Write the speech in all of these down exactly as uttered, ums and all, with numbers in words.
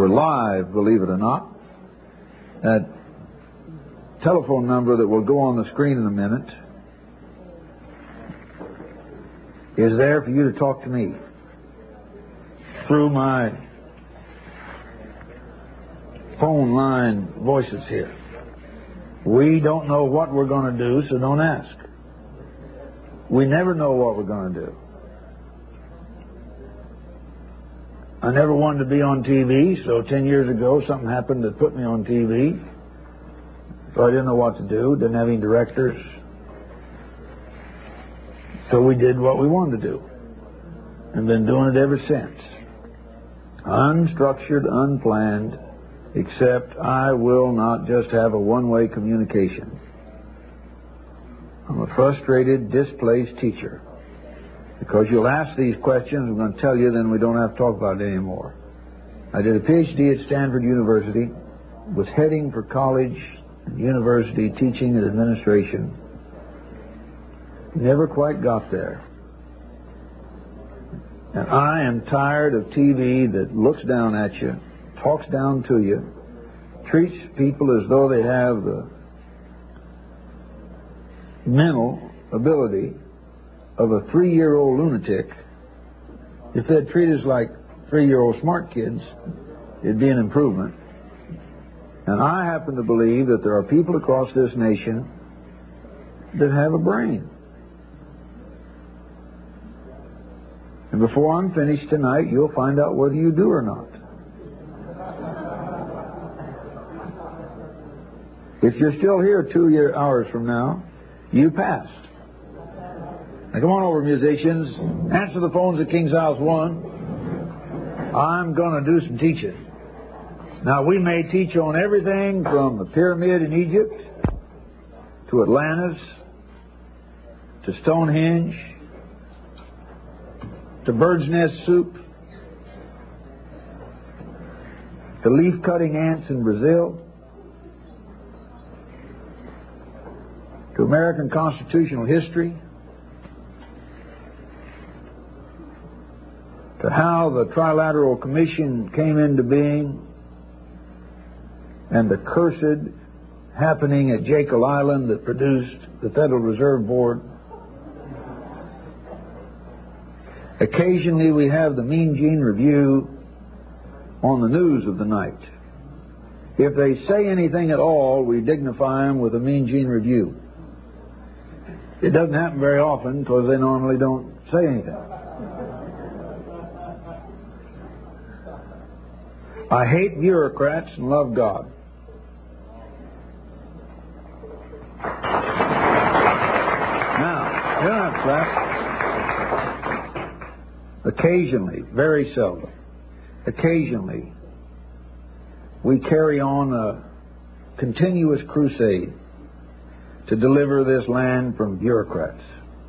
We're live, believe it or not. That telephone number that will go on the screen in a minute is there for you to talk to me through my phone line voices here. We don't know what we're going to do, so don't ask. We never know what we're going to do. I never wanted to be on T V, so ten years ago something happened that put me on T V. So I didn't know what to do, didn't have any directors. So we did what we wanted to do. And been doing it ever since. Unstructured, unplanned, except I will not just have a one-way communication. I'm a frustrated, displaced teacher. Because you'll ask these questions, I'm going to tell you, then we don't have to talk about it anymore. I did a P H D at Stanford University, was heading for college and university teaching and administration. Never quite got there. And I am tired of T V that looks down at you, talks down to you, treats people as though they have the mental ability of a three-year-old lunatic. If they'd treat us like three-year-old smart kids, it'd be an improvement. And I happen to believe that there are people across this nation that have a brain. And before I'm finished tonight, you'll find out whether you do or not. If you're still here two year hours from now, you passed. Now come on over, musicians. Answer the phones at King's House one. I'm going to do some teaching. Now, we may teach on everything from the pyramid in Egypt to Atlantis to Stonehenge to bird's nest soup to leaf-cutting ants in Brazil to American constitutional history to how the Trilateral Commission came into being and the cursed happening at Jekyll Island that produced the Federal Reserve Board. Occasionally we have the Mean Gene Review on the news of the night. If they say anything at all, we dignify them with a Mean Gene Review. It doesn't happen very often because they normally don't say anything. I hate bureaucrats and love God. Now, you don't have to clap. Occasionally, very seldom, occasionally, we carry on a continuous crusade to deliver this land from bureaucrats.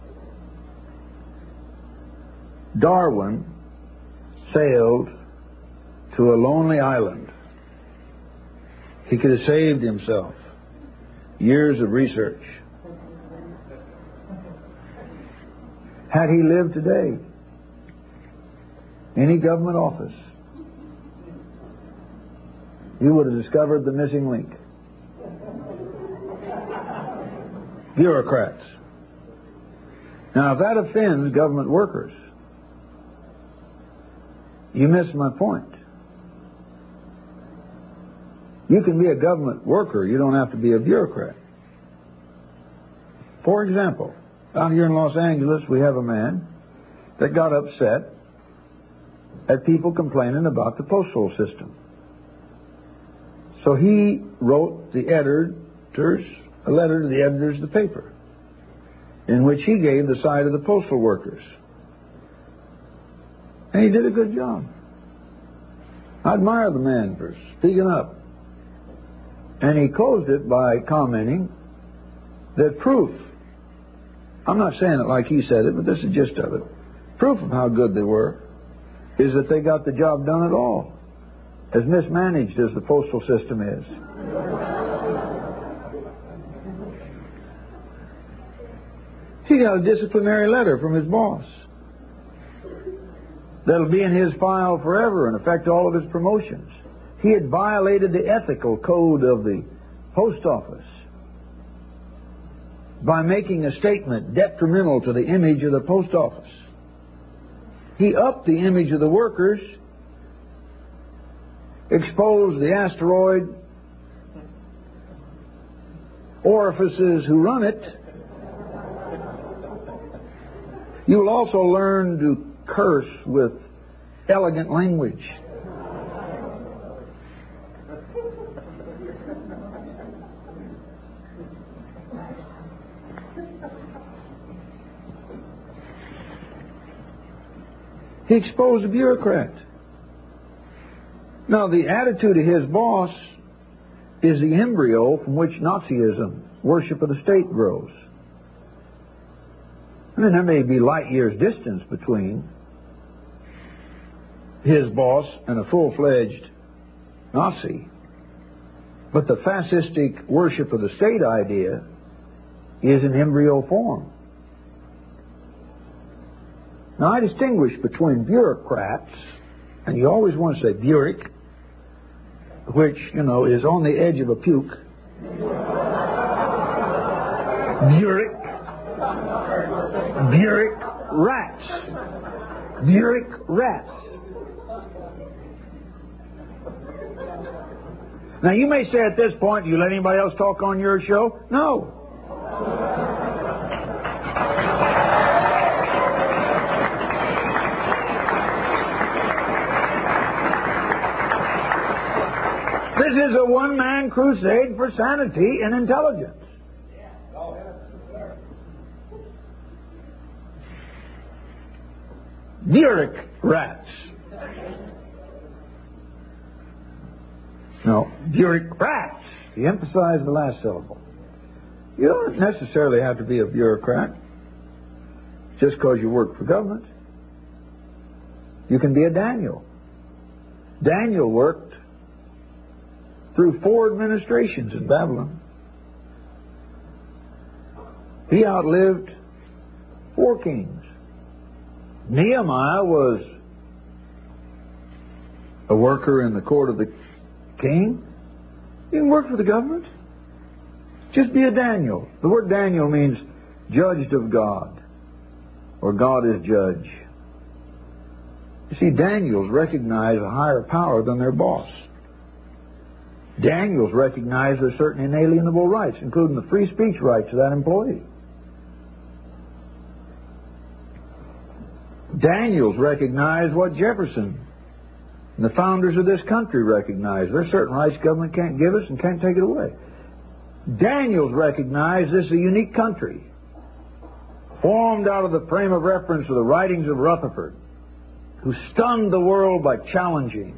Darwin sailed to a lonely island. He could have saved himself years of research. Had he lived today, any government office, you would have discovered the missing link. Bureaucrats. Now, if that offends government workers, you miss my point. You can be a government worker. You don't have to be a bureaucrat. For example, down here in Los Angeles, we have a man that got upset at people complaining about the postal system. So he wrote the editors a letter to the editors of the paper in which he gave the side of the postal workers. And he did a good job. I admire the man for speaking up. And he closed it by commenting that proof, I'm not saying it like he said it, but this is the gist of it, proof of how good they were is that they got the job done at all, as mismanaged as the postal system is. He got a disciplinary letter from his boss that'll be in his file forever and affect all of his promotions. He had violated the ethical code of the post office by making a statement detrimental to the image of the post office. He upped the image of the workers, exposed the asteroid orifices who run it. You will also learn to curse with elegant language. He exposed a bureaucrat. Now, the attitude of his boss is the embryo from which Nazism, worship of the state, grows. And then there may be light years distance between his boss and a full-fledged Nazi. But the fascistic worship of the state idea is in embryo form. Now, I distinguish between bureaucrats, and you always want to say Burek, which, you know, is on the edge of a puke. Burek. Burek rats. Burek rats. Now, you may say at this point, do you let anybody else talk on your show? No. This is a one-man crusade for sanity and intelligence. Bureaucrats. No, bureaucrats. You emphasize the last syllable. You don't necessarily have to be a bureaucrat just because you work for government. You can be a Daniel. Daniel worked through four administrations in Babylon. He outlived four kings. Nehemiah was a worker in the court of the king. You can work for the government. Just be a Daniel. The word Daniel means judged of God, or God is judge. You see, Daniels recognize a higher power than their boss. Daniels recognize there's certain inalienable rights, including the free speech rights of that employee. Daniels recognize what Jefferson and the founders of this country recognize. There's certain rights government can't give us and can't take it away. Daniels recognize this is a unique country, formed out of the frame of reference of the writings of Rutherford, who stunned the world by challenging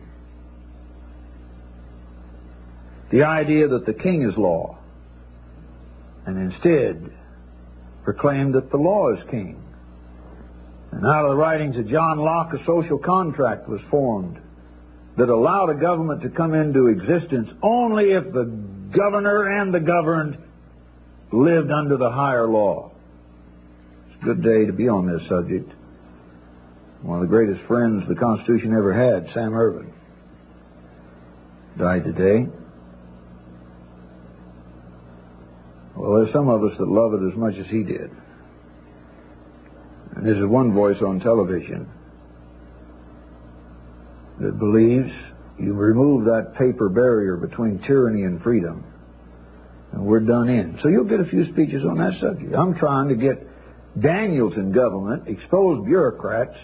the idea that the king is law, and instead proclaimed that the law is king. And out of the writings of John Locke, a social contract was formed that allowed a government to come into existence only if the governor and the governed lived under the higher law. It's a good day to be on this subject. One of the greatest friends the Constitution ever had, Sam Ervin, died today. Well, there's some of us that love it as much as he did. And there's one voice on television that believes you remove that paper barrier between tyranny and freedom, and we're done in. So you'll get a few speeches on that subject. I'm trying to get Daniels in government, expose bureaucrats,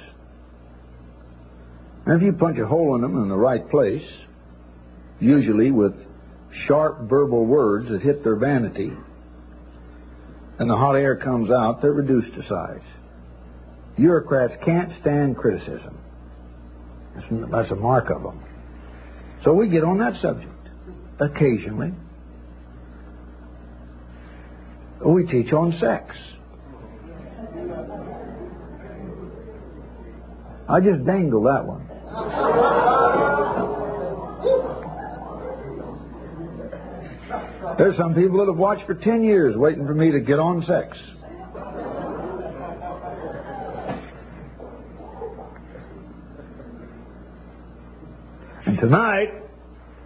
and if you punch a hole in them in the right place, usually with sharp verbal words that hit their vanity, and the hot air comes out, they're reduced to size. Bureaucrats can't stand criticism. That's, that's a mark of them. So we get on that subject occasionally. We teach on sex. I just dangled that one. There's some people that have watched for ten years waiting for me to get on sex. And tonight,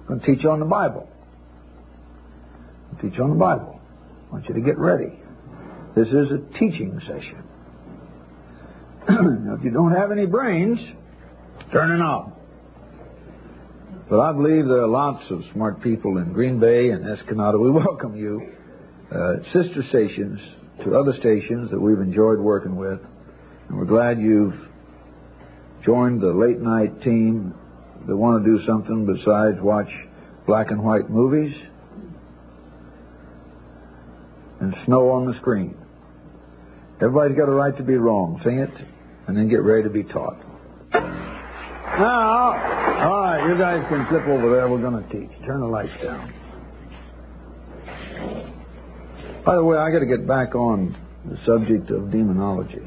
I'm going to teach on the Bible. I'll teach on the Bible. I want you to get ready. This is a teaching session. Now, if you don't have any brains, turn it off. But I believe there are lots of smart people in Green Bay and Escanaba. We welcome you, uh, sister stations, to other stations that we've enjoyed working with. And we're glad you've joined the late night team that want to do something besides watch black and white movies and snow on the screen. Everybody's got a right to be wrong. Sing it, and then get ready to be taught. Now, all right, you guys can flip over there. We're going to teach. Turn the lights down. By the way, I got to get back on the subject of demonology.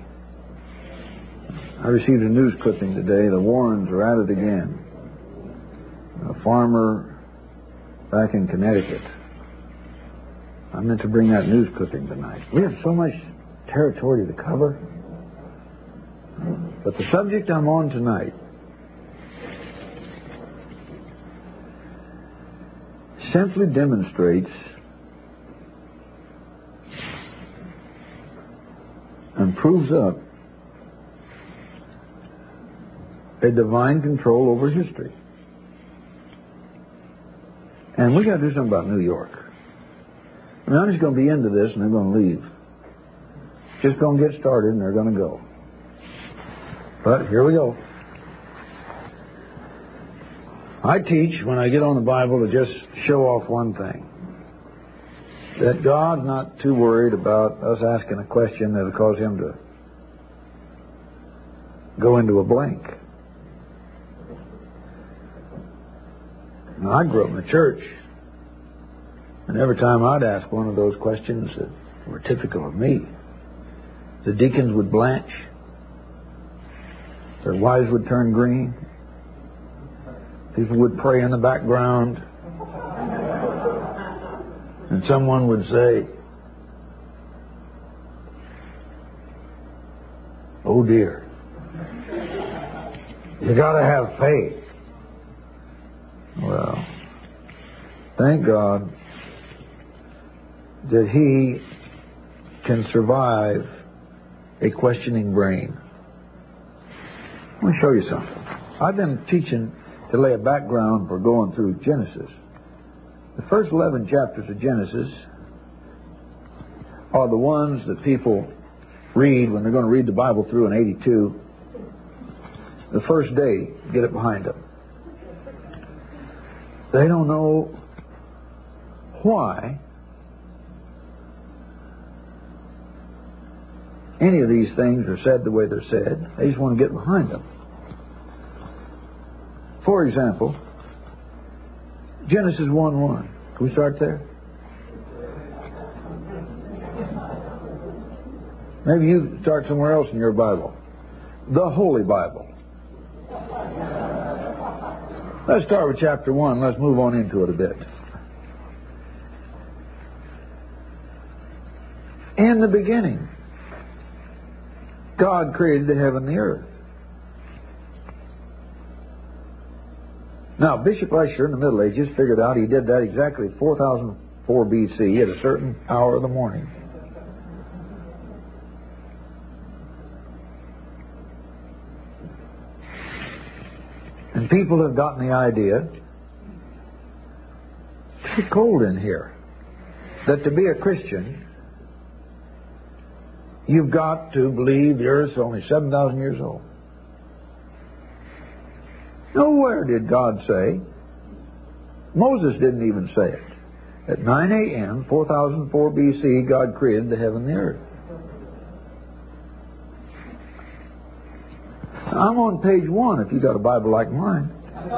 I received a news clipping today. The Warrens are at it again. A farmer back in Connecticut. I meant to bring that news clipping tonight. We have so much territory to cover. But the subject I'm on tonight simply demonstrates and proves up a divine control over history. And we got to do something about New York. I mean, I'm just going to be into this and they're going to leave. Just going to get started and they're going to go. But here we go. I teach, when I get on the Bible, to just show off one thing. That God's not too worried about us asking a question that'll cause him to go into a blank. Now, I grew up in the church, and every time I'd ask one of those questions that were typical of me, the deacons would blanch, their wives would turn green, people would pray in the background, and someone would say, "Oh dear, you got to have faith." Well, thank God that he can survive a questioning brain. Let me show you something. I've been teaching to lay a background for going through Genesis. The first eleven chapters of Genesis are the ones that people read when they're going to read the Bible through in eighty-two. The first day, get it behind them. They don't know why any of these things are said the way they're said. They just want to get behind them. For example, Genesis one one. Can we start there? Maybe you start somewhere else in your Bible. The Holy Bible. Let's start with chapter one. Let's move on into it a bit. In the beginning, God created the heaven and the earth. Now, Bishop Ussher in the Middle Ages figured out he did that exactly four thousand four B C at a certain hour of the morning. And people have gotten the idea, it's too cold in here, that to be a Christian, you've got to believe the earth's only seven thousand years old. Nowhere did God say. Moses didn't even say it. At nine a.m., four thousand four B C, God created the heaven and the earth. I'm on page one if you got a Bible like mine.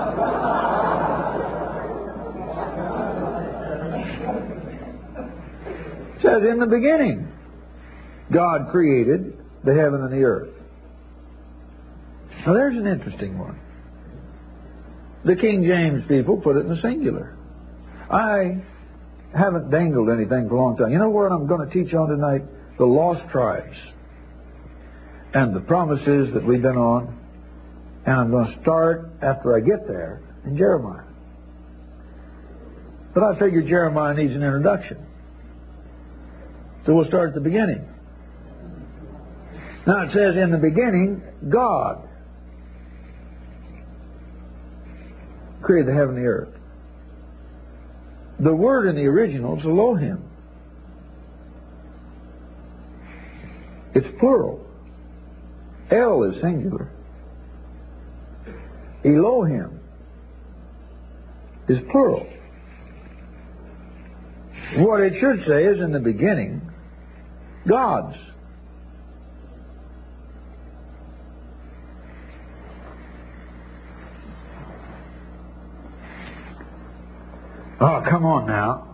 It says, in the beginning, God created the heaven and the earth. Now there's an interesting one. The King James people put it in the singular. I haven't dangled anything for a long time. You know what I'm going to teach on tonight? The lost tribes and the promises that we've been on. And I'm going to start, after I get there, in Jeremiah. But I figure Jeremiah needs an introduction. So we'll start at the beginning. Now it says, in the beginning, God created the heaven and the earth. The word in the original is Elohim. It's plural. El is singular. Elohim is plural. What it should say is, in the beginning, gods. Oh, come on now.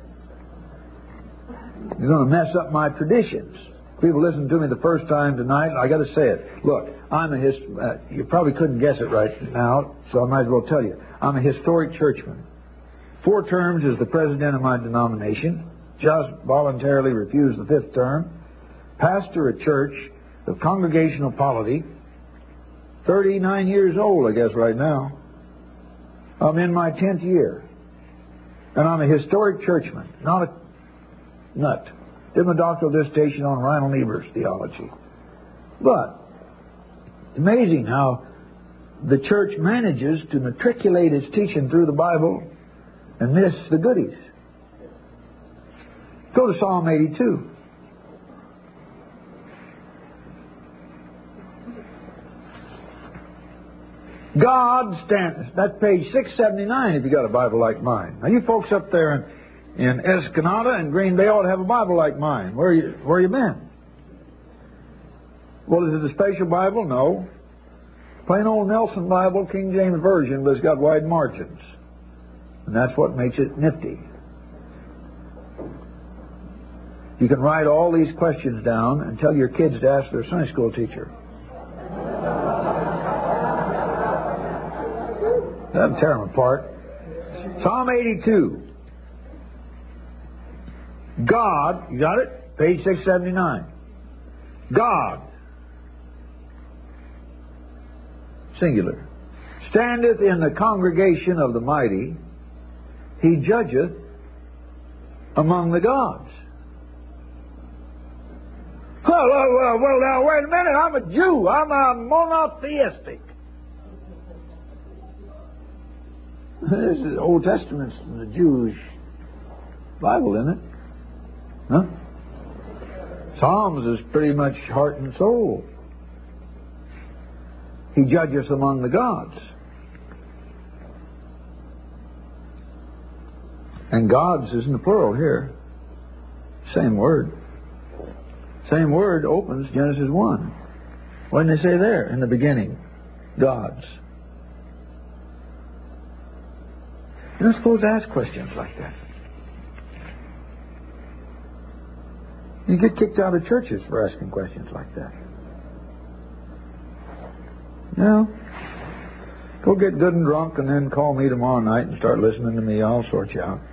You're going to mess up my traditions. People listen to me the first time tonight, I got to say it. Look, I'm a hist- uh, you probably couldn't guess it right now, so I might as well tell you. I'm a historic churchman. Four terms as the president of my denomination. Just voluntarily refused the fifth term. Pastor a church of congregational polity. thirty-nine years old, I guess, right now. I'm in my tenth year. And I'm a historic churchman, not a nut. Did my doctoral dissertation on Reinhold Niebuhr's theology. But it's amazing how the church manages to matriculate its teaching through the Bible and miss the goodies. Go to Psalm eighty-two. God stands. That's page six seventy-nine if you got a Bible like mine. Now you folks up there in, in Escanaba and Green Bay ought to have a Bible like mine. Where you where you been? Well, is it a special Bible? No. Plain old Nelson Bible, King James Version, but it's got wide margins. And that's what makes it nifty. You can write all these questions down and tell your kids to ask their Sunday school teacher. That'll tear them apart. Psalm eighty-two. God, you got it? Page six seventy-nine. God, singular, standeth in the congregation of the mighty. He judgeth among the gods. Well, well, well, well, now, wait a minute. I'm a Jew. I'm a monotheistic. This is the Old Testament's the Jewish Bible, isn't it? Huh? Psalms is pretty much heart and soul. He judges among the gods. And gods is in the plural here. Same word. Same word opens Genesis one. What did they say there? In the beginning. Gods. You're not supposed to ask questions like that. You get kicked out of churches for asking questions like that. No. Go get good and drunk and then call me tomorrow night and start listening to me. I'll sort you out.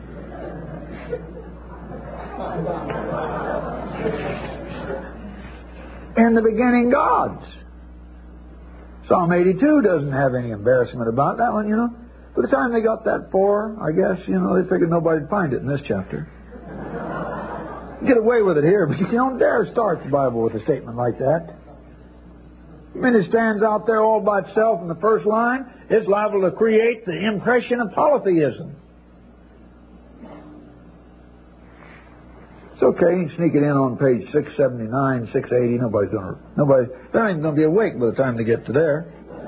In the beginning, gods. Psalm eighty-two doesn't have any embarrassment about that one, you know. By the time they got that far, I guess, you know, they figured nobody'd find it in this chapter. Get away with it here, but you don't dare start the Bible with a statement like that. I mean, it stands out there all by itself in the first line. It's liable to create the impression of polytheism. It's okay, you can sneak it in on page six seventy-nine, six eighty. Nobody's gonna, nobody, they're not even going to be awake by the time they get to there.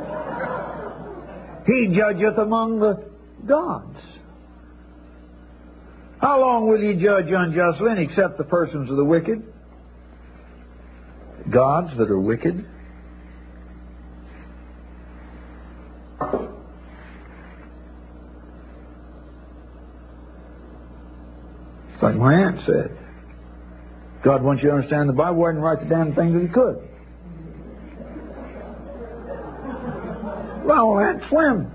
He judgeth among the gods. How long will ye judge unjustly and accept the persons of the wicked? Gods that are wicked. It's like my aunt said. God wants you to understand the Bible. Why didn't write the damn things if he could? Well, Aunt Slim.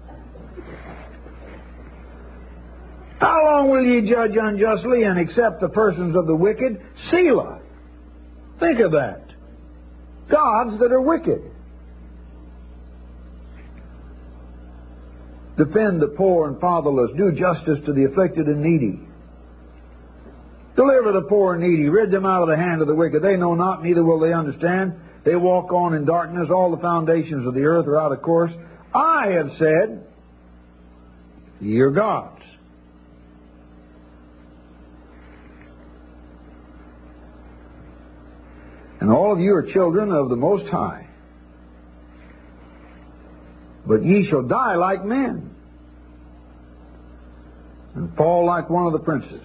How long will ye judge unjustly and accept the persons of the wicked? Selah. Think of that. Gods that are wicked. Defend the poor and fatherless. Do justice to the afflicted and needy. Deliver the poor and needy. Rid them out of the hand of the wicked. They know not, neither will they understand. They walk on in darkness. All the foundations of the earth are out of course. I have said, ye are gods. And all of you are children of the Most High. But ye shall die like men, and fall like one of the princes.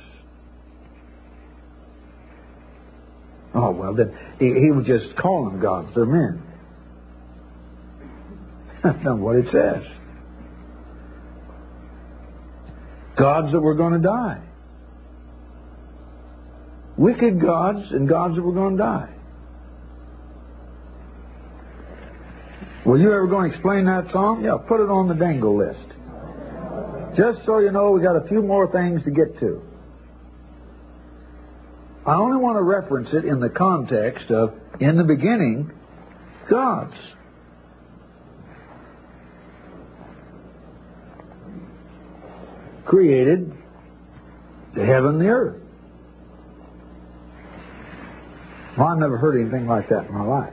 Oh, well, then he, he would just call them gods. They're men. That's not what it says. Gods that were going to die. Wicked gods and gods that were going to die. Were you ever going to explain that song? Yeah, put it on the dangle list. Just so you know, we got a few more things to get to. I only want to reference it in the context of, in the beginning, gods. Created the heaven and the earth. Well, I've never heard anything like that in my life.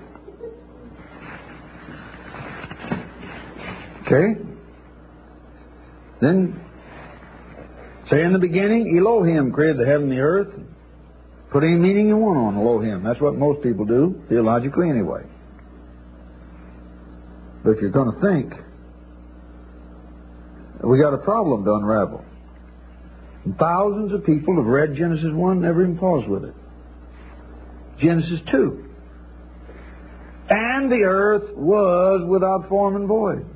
Okay? Then, say in the beginning, Elohim created the heaven and the earth. Put any meaning you want on Elohim. That's what most people do, theologically anyway. But if you're going to think, we got a problem to unravel. And thousands of people have read Genesis one, never even paused with it. Genesis two. And the earth was without form and void.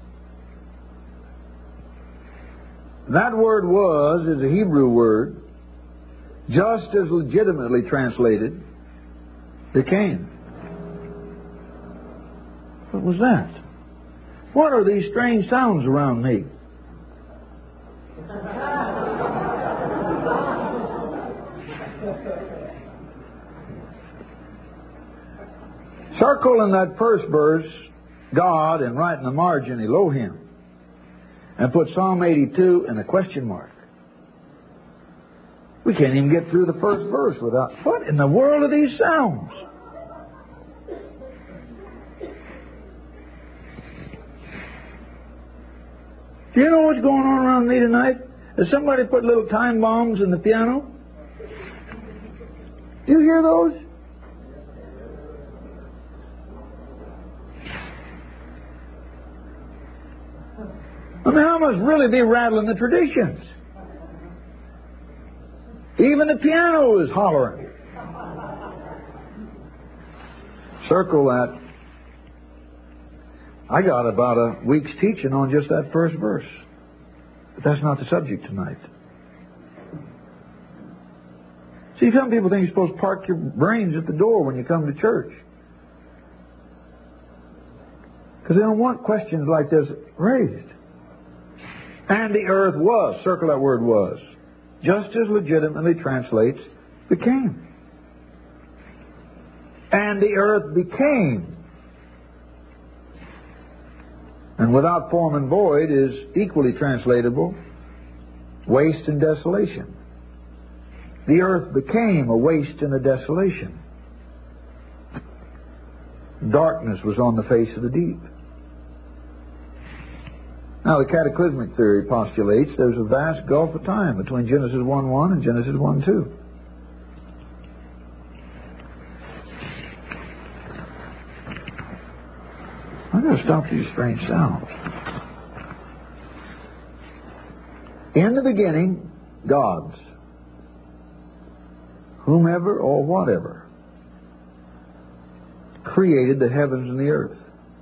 That word was is a Hebrew word, just as legitimately translated, became. What was that? What are these strange sounds around me? Circle in that first verse God and write in the margin Elohim. And put Psalm eighty-two in a question mark. We can't even get through the first verse without... What in the world are these sounds? Do you know what's going on around me tonight? Has somebody put little time bombs in the piano? Do you hear those? I mean, I must really be rattling the traditions. Even the piano is hollering. Circle that. I got about a week's teaching on just that first verse. But that's not the subject tonight. See, some people think you're supposed to park your brains at the door when you come to church. Because they don't want questions like this raised. And the earth was, circle that word was, just as legitimately translates became. And the earth became. And without form and void is equally translatable, waste and desolation. The earth became a waste and a desolation. Darkness was on the face of the deep. Now, the cataclysmic theory postulates there's a vast gulf of time between Genesis one one and Genesis one two. I'm going to stop these strange sounds. In the beginning, gods, whomever or whatever, created the heavens and the earth.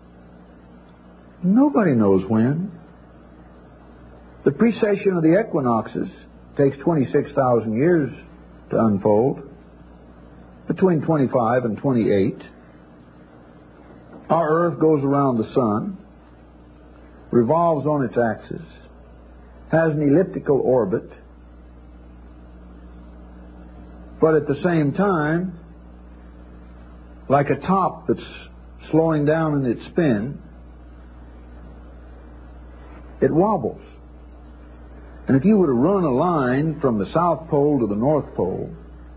Nobody knows when. The precession of the equinoxes takes twenty-six thousand years to unfold, between twenty-five and twenty-eight. Our earth goes around the sun, revolves on its axis, has an elliptical orbit, but at the same time, like a top that's slowing down in its spin, it wobbles. And if you were to run a line from the South Pole to the North Pole,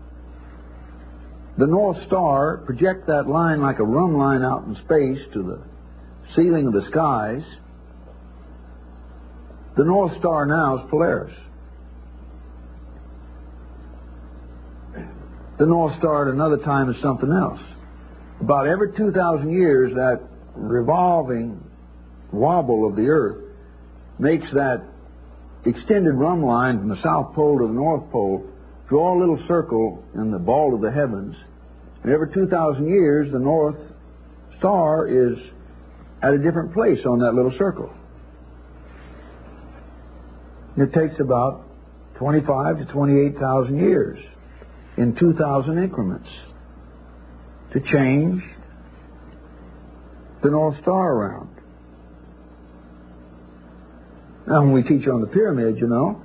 the North Star, project that line like a run line out in space to the ceiling of the skies. The North Star now is Polaris. The North Star at another time is something else. About every two thousand years, that revolving wobble of the Earth makes that extended run line from the South Pole to the North Pole draw a little circle in the ball of the heavens. And every two thousand years, the North Star is at a different place on that little circle. And it takes about twenty-five to twenty-eight thousand years in two thousand increments to change the North Star around. Now, when we teach on the pyramid, you know,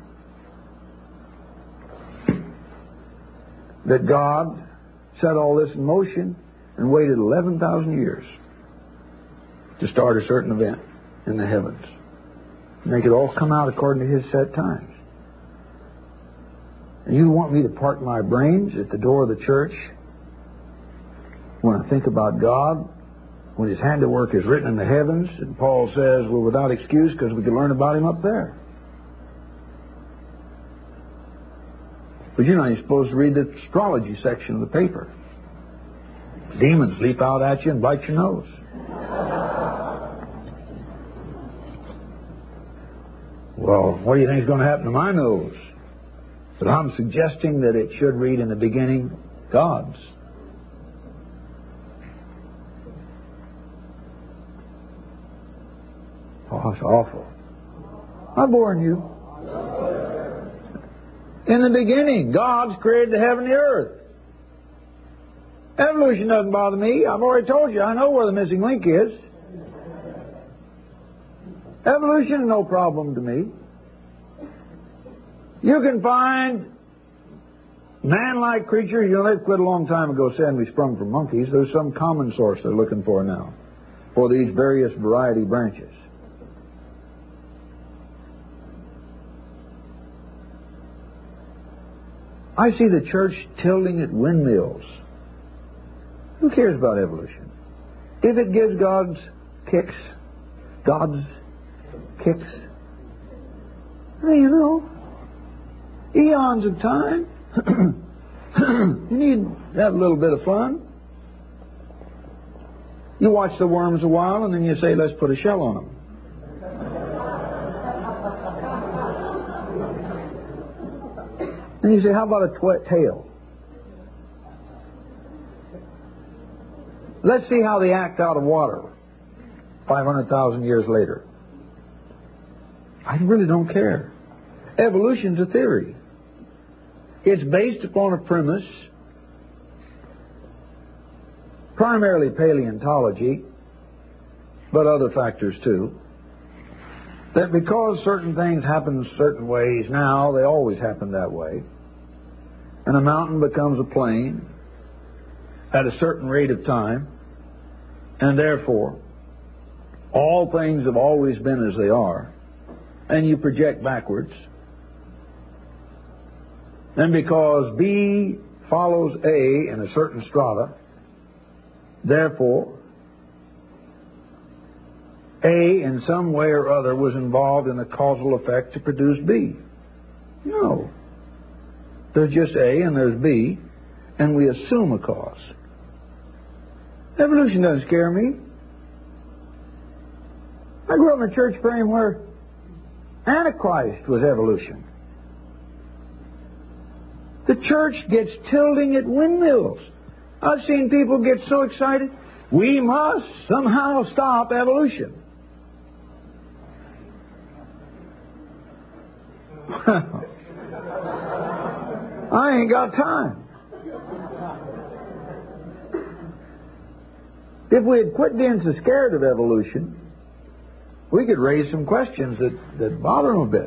that God set all this in motion and waited eleven thousand years to start a certain event in the heavens. Make it all come out according to His set times. And you want me to park my brains at the door of the church when I think about God, when His handiwork is written in the heavens, and Paul says we're without excuse because we can learn about Him up there. But you know, you're supposed to read the astrology section of the paper. Demons leap out at you and bite your nose. Well, what do you think is going to happen to my nose? But I'm suggesting that it should read in the beginning, God's. Oh, it's awful. I'm boring you. In the beginning, God's created the heaven and the earth. Evolution doesn't bother me. I've already told you, I know where the missing link is. Evolution is no problem to me. You can find man-like creatures, you know, they quit a long time ago saying we sprung from monkeys. There's some common source they're looking for now for these various variety branches. I see the church tilting at windmills. Who cares about evolution? If it gives God's kicks, God's kicks, well, you know, eons of time. You need to have a little bit of fun. You watch the worms a while and then you say, let's put a shell on them. And you say, how about a tw- tail? Let's see how they act out of water five hundred thousand years later. I really don't care. Evolution's a theory. It's based upon a premise, primarily paleontology, but other factors too, that because certain things happen certain ways now, they always happen that way. And a mountain becomes a plain at a certain rate of time, and therefore all things have always been as they are, and you project backwards. And because B follows A in a certain strata, therefore A in some way or other was involved in a causal effect to produce B. No. There's just A and there's B, and we assume a cause. Evolution doesn't scare me. I grew up in a church frame where Antichrist was evolution. The church gets tilting at windmills. I've seen people get so excited. We must somehow stop evolution. I ain't got time. If we had quit being so scared of evolution, we could raise some questions that, that bother them a bit.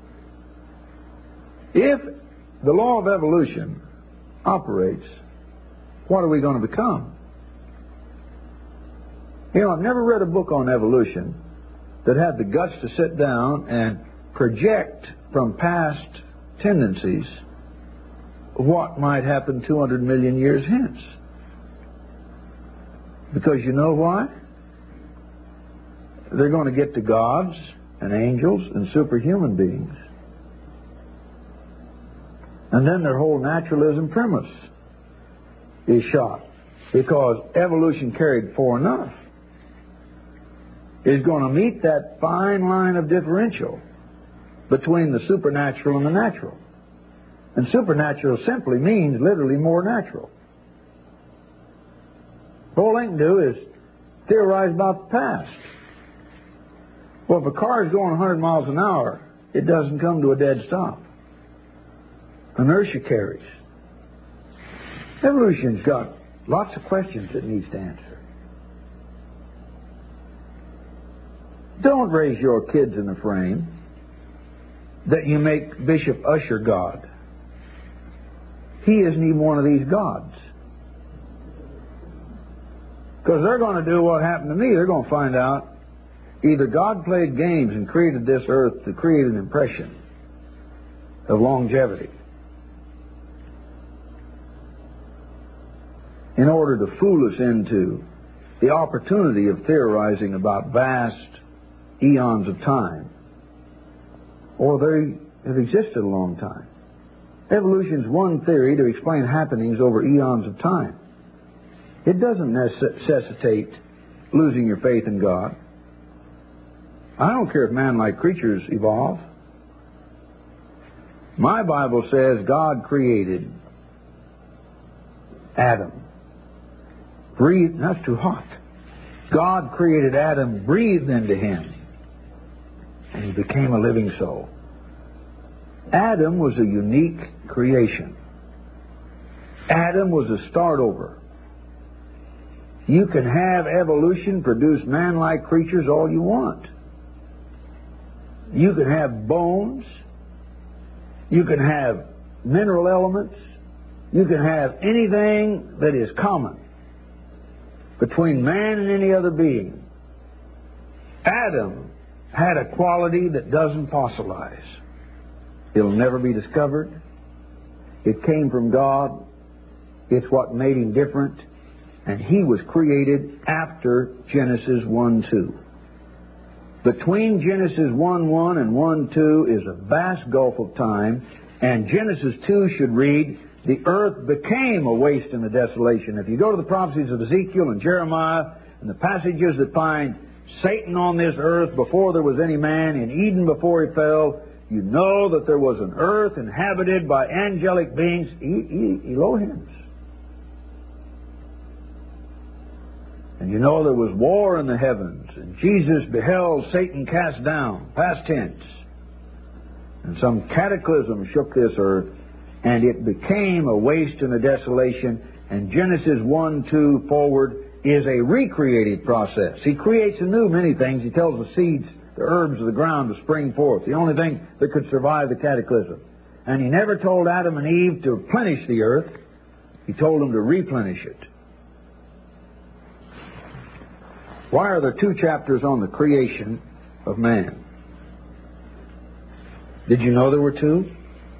If the law of evolution operates, what are we going to become? You know, I've never read a book on evolution that had the guts to sit down and project from past tendencies what might happen two hundred million years hence. Because you know why? They're going to get to gods and angels and superhuman beings. And then their whole naturalism premise is shot. Because evolution carried far enough is going to meet that fine line of differential between the supernatural and the natural. And supernatural simply means literally more natural. All they can do is theorize about the past. Well, if a car is going one hundred miles an hour, it doesn't come to a dead stop. Inertia carries. Evolution's got lots of questions it needs to answer. Don't raise your kids in a frame that you make Bishop Usher God. He isn't even one of these gods. Because they're going to do what happened to me. They're going to find out either God played games and created this earth to create an impression of longevity in order to fool us into the opportunity of theorizing about vast eons of time, or they have existed a long time. Evolution's one theory to explain happenings over eons of time. It doesn't necessitate losing your faith in God. I don't care if man-like creatures evolve. My Bible says God created Adam. Breathed, that's too hot. God created Adam, breathed into him, and he became a living soul. Adam was a unique creation. Adam was a start over. You can have evolution produce man-like creatures all you want. You can have bones. You can have mineral elements. You can have anything that is common between man and any other being. Adam had a quality that doesn't fossilize. It'll never be discovered. It came from God. It's what made him different. And he was created after Genesis one two. Between Genesis one one and one two is a vast gulf of time, and Genesis two should read, the earth became a waste and a desolation. If you go to the prophecies of Ezekiel and Jeremiah and the passages that find Satan on this earth before there was any man, in Eden before he fell, you know that there was an earth inhabited by angelic beings, Elohims. And you know there was war in the heavens, and Jesus beheld Satan cast down, past tense. And some cataclysm shook this earth, and it became a waste and a desolation. And Genesis one two forward is a recreative process. He creates anew many things. He tells the seeds, the herbs of the ground to spring forth, the only thing that could survive the cataclysm. And he never told Adam and Eve to replenish the earth. He told them to replenish it. Why are there two chapters on the creation of man? Did you know there were two?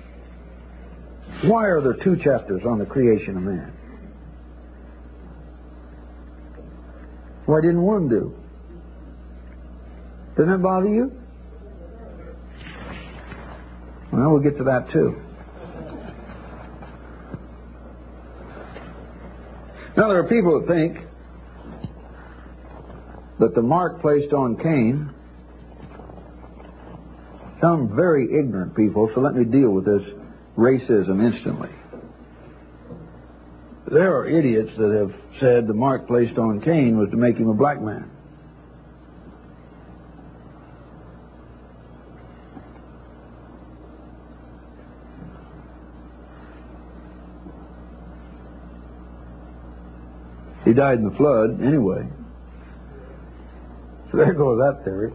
Why are there two chapters on the creation of man? Why didn't one do? Doesn't that bother you? Well, we'll get to that too. Now, there are people that think that the mark placed on Cain, some very ignorant people, so let me deal with this racism instantly. There are idiots that have said the mark placed on Cain was to make him a black man. He died in the flood anyway. So there goes that theory.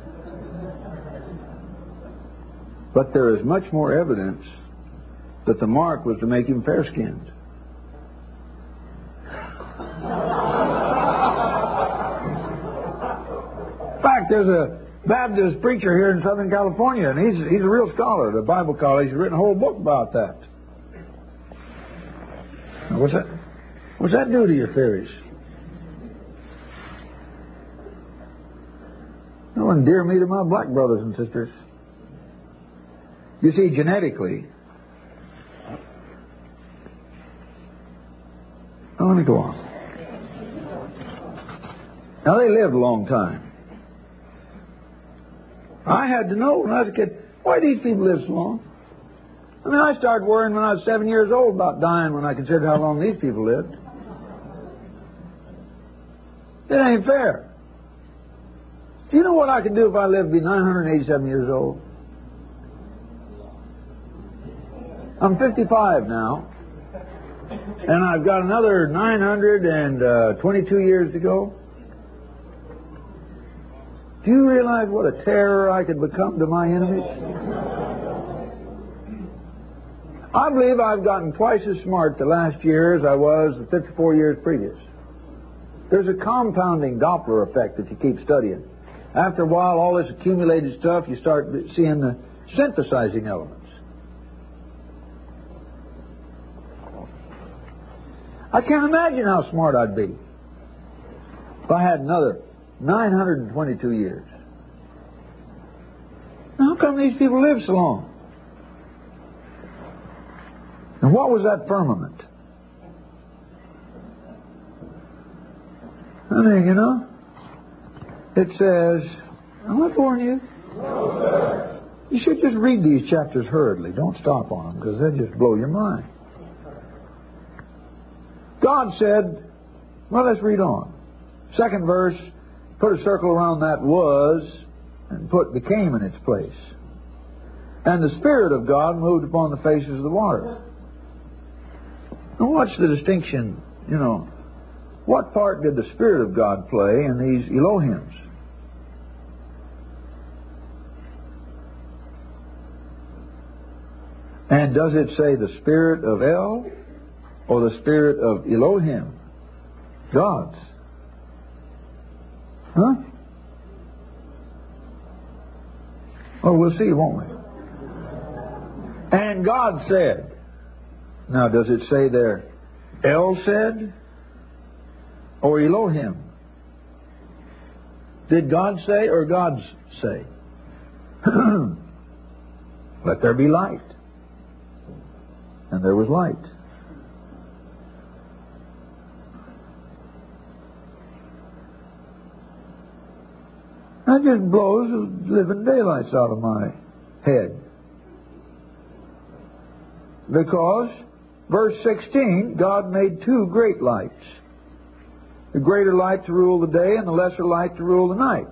But there is much more evidence that the mark was to make him fair-skinned. In fact, there's a Baptist preacher here in Southern California, and he's he's a real scholar. The Bible College has written a whole book about that. Now, what's that? What's that do to your theories? Oh, endear me to my black brothers and sisters. You see, genetically, oh, let me go on. Now, they lived a long time. I had to know when I was a kid, why do these people live so long? I mean, I started worrying when I was seven years old about dying when I considered how long these people lived. It ain't fair. Do you know what I could do if I lived to be nine hundred eighty-seven years old? I'm fifty-five now, and I've got another nine hundred twenty-two years to go. Do you realize what a terror I could become to my enemies? I believe I've gotten twice as smart the last year as I was the fifty-four years previous. There's a compounding Doppler effect if you keep studying. After a while, all this accumulated stuff, you start seeing the synthesizing elements. I can't imagine how smart I'd be if I had another nine hundred twenty-two years. How come these people live so long? And what was that firmament? I mean, you know, it says, am I boring you? No, sir. You should just read these chapters hurriedly. Don't stop on them, because they'll just blow your mind. God said, well, let's read on. Second verse, put a circle around that was, and put became in its place. And the Spirit of God moved upon the faces of the water. Now watch the distinction, you know. What part did the Spirit of God play in these Elohims? And does it say the Spirit of El or the Spirit of Elohim? God's. Huh? Oh, we'll see, won't we? And God said. Now, does it say there El said or Elohim? Did God say or God's say? Let there be light. And there was light. That just blows the living daylights out of my head. Because, verse sixteen, God made two great lights. The greater light to rule the day and the lesser light to rule the night.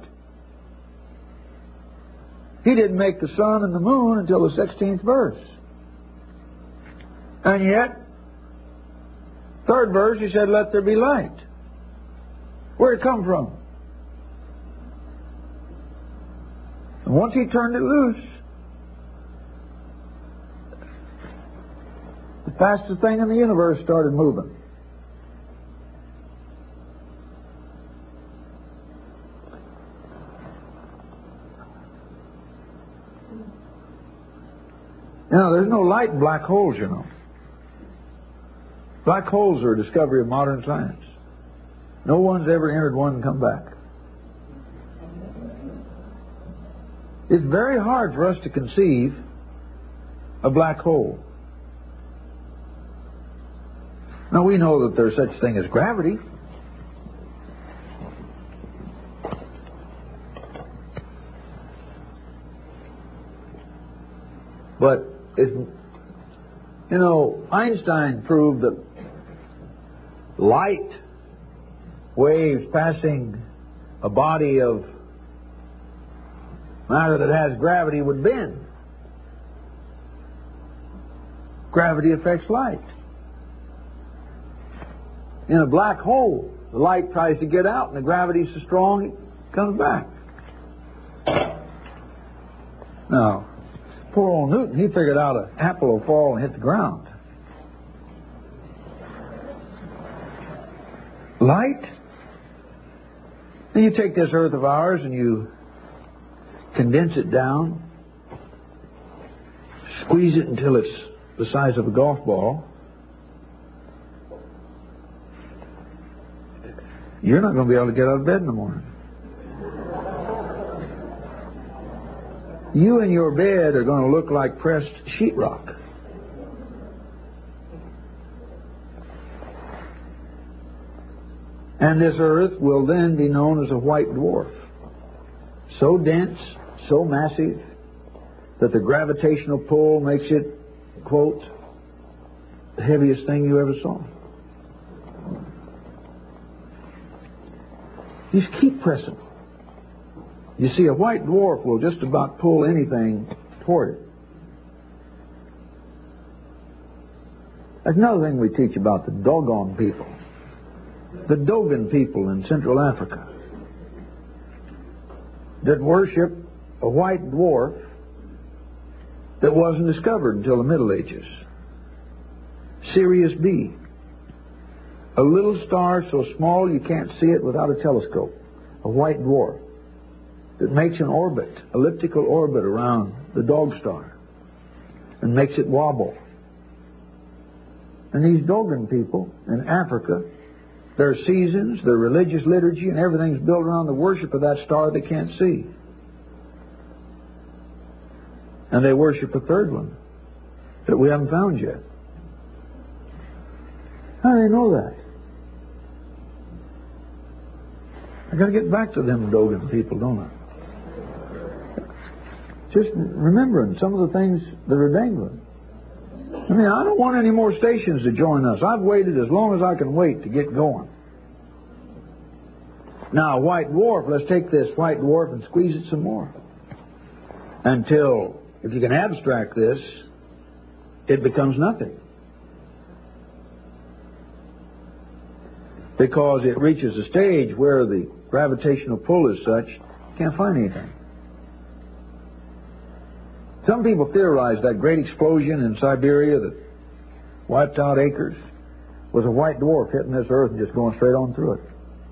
He didn't make the sun and the moon until the sixteenth verse. And yet, third verse, he said, let there be light. Where'd it come from? And once he turned it loose, the fastest thing in the universe started moving. Now, there's no light in black holes, you know. Black holes are a discovery of modern science. No one's ever entered one and come back. It's very hard for us to conceive a black hole. Now, we know that there's such a thing as gravity. But, it, you know, Einstein proved that light waves passing a body of matter that has gravity would bend. Gravity affects light. In a black hole, the light tries to get out and the gravity's so strong it comes back. Now, poor old Newton, he figured out an apple will fall and hit the ground. Light? Then you take this earth of ours and you condense it down, squeeze it until it's the size of a golf ball, you're not going to be able to get out of bed in the morning. You and your bed are going to look like pressed sheetrock. And this earth will then be known as a white dwarf. So dense, so massive, that the gravitational pull makes it, quote, the heaviest thing you ever saw. Just keep pressing. You see, a white dwarf will just about pull anything toward it. That's another thing we teach about the Dogon people. The Dogon people in Central Africa that worship a white dwarf that wasn't discovered until the Middle Ages. Sirius B. A little star so small you can't see it without a telescope. A white dwarf that makes an orbit, elliptical orbit around the dog star and makes it wobble. And these Dogon people in Africa, their seasons, their religious liturgy, and everything's built around the worship of that star they can't see. And they worship a third one that we haven't found yet. How do they know that? I got to get back to them Dogon people, don't I? Just remembering some of the things that are dangling. I mean, I don't want any more stations to join us. I've waited as long as I can wait to get going. Now, white dwarf, let's take this white dwarf and squeeze it some more. Until, if you can abstract this, it becomes nothing. Because it reaches a stage where the gravitational pull is such, you can't find anything. Some people theorize that great explosion in Siberia that wiped out acres was a white dwarf hitting this earth and just going straight on through it.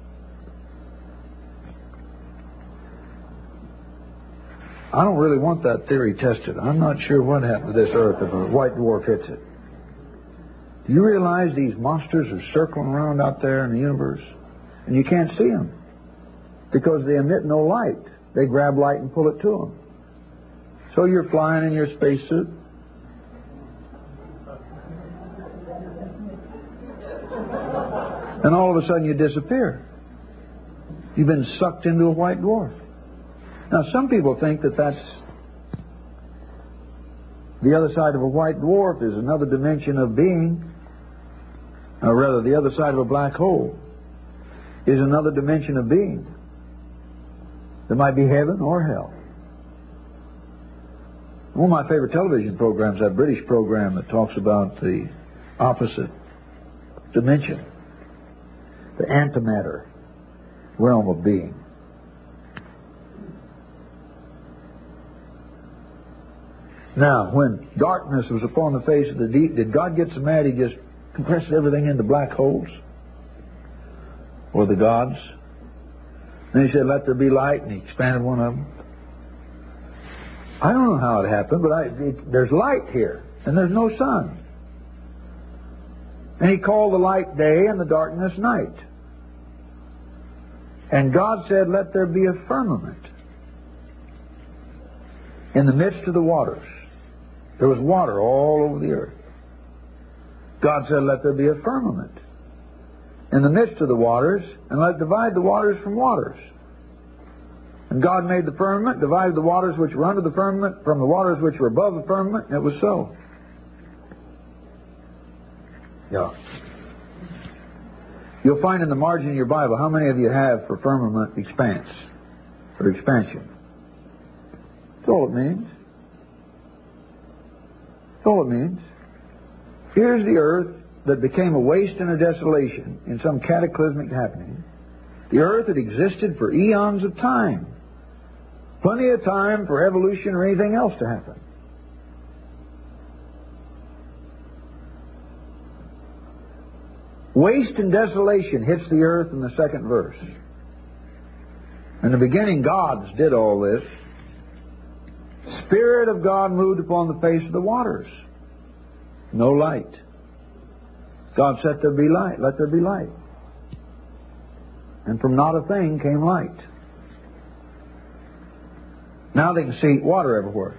I don't really want that theory tested. I'm not sure what happened to this earth if a white dwarf hits it. Do you realize these monsters are circling around out there in the universe? And you can't see them because they emit no light. They grab light and pull it to them. So you're flying in your spacesuit. And all of a sudden you disappear. You've been sucked into a white dwarf. Now some people think that that's the other side of a white dwarf is another dimension of being, or rather the other side of a black hole is another dimension of being. There might be heaven or hell. One of my favorite television programs, that British program that talks about the opposite dimension, the antimatter realm of being. Now, when darkness was upon the face of the deep, did God get so mad He just compressed everything into black holes? Or the gods? Then He said, let there be light, and He expanded one of them. I don't know how it happened, but I, it, there's light here, and there's no sun. And He called the light day and the darkness night. And God said, let there be a firmament in the midst of the waters. There was water all over the earth. God said, let there be a firmament in the midst of the waters, and let divide the waters from waters. And God made the firmament, divided the waters which were under the firmament from the waters which were above the firmament, and it was so. Yeah. You'll find in the margin of your Bible how many of you have for firmament expanse or expansion. That's all it means. That's all it means. Here's the earth that became a waste and a desolation in some cataclysmic happening. The earth had existed for eons of time. Plenty of time for evolution or anything else to happen. Waste and desolation hits the earth in the second verse. In the beginning, gods did all this. Spirit of God moved upon the face of the waters. No light. God said there be light. Let there be light. And from not a thing came light. Now they can see water everywhere.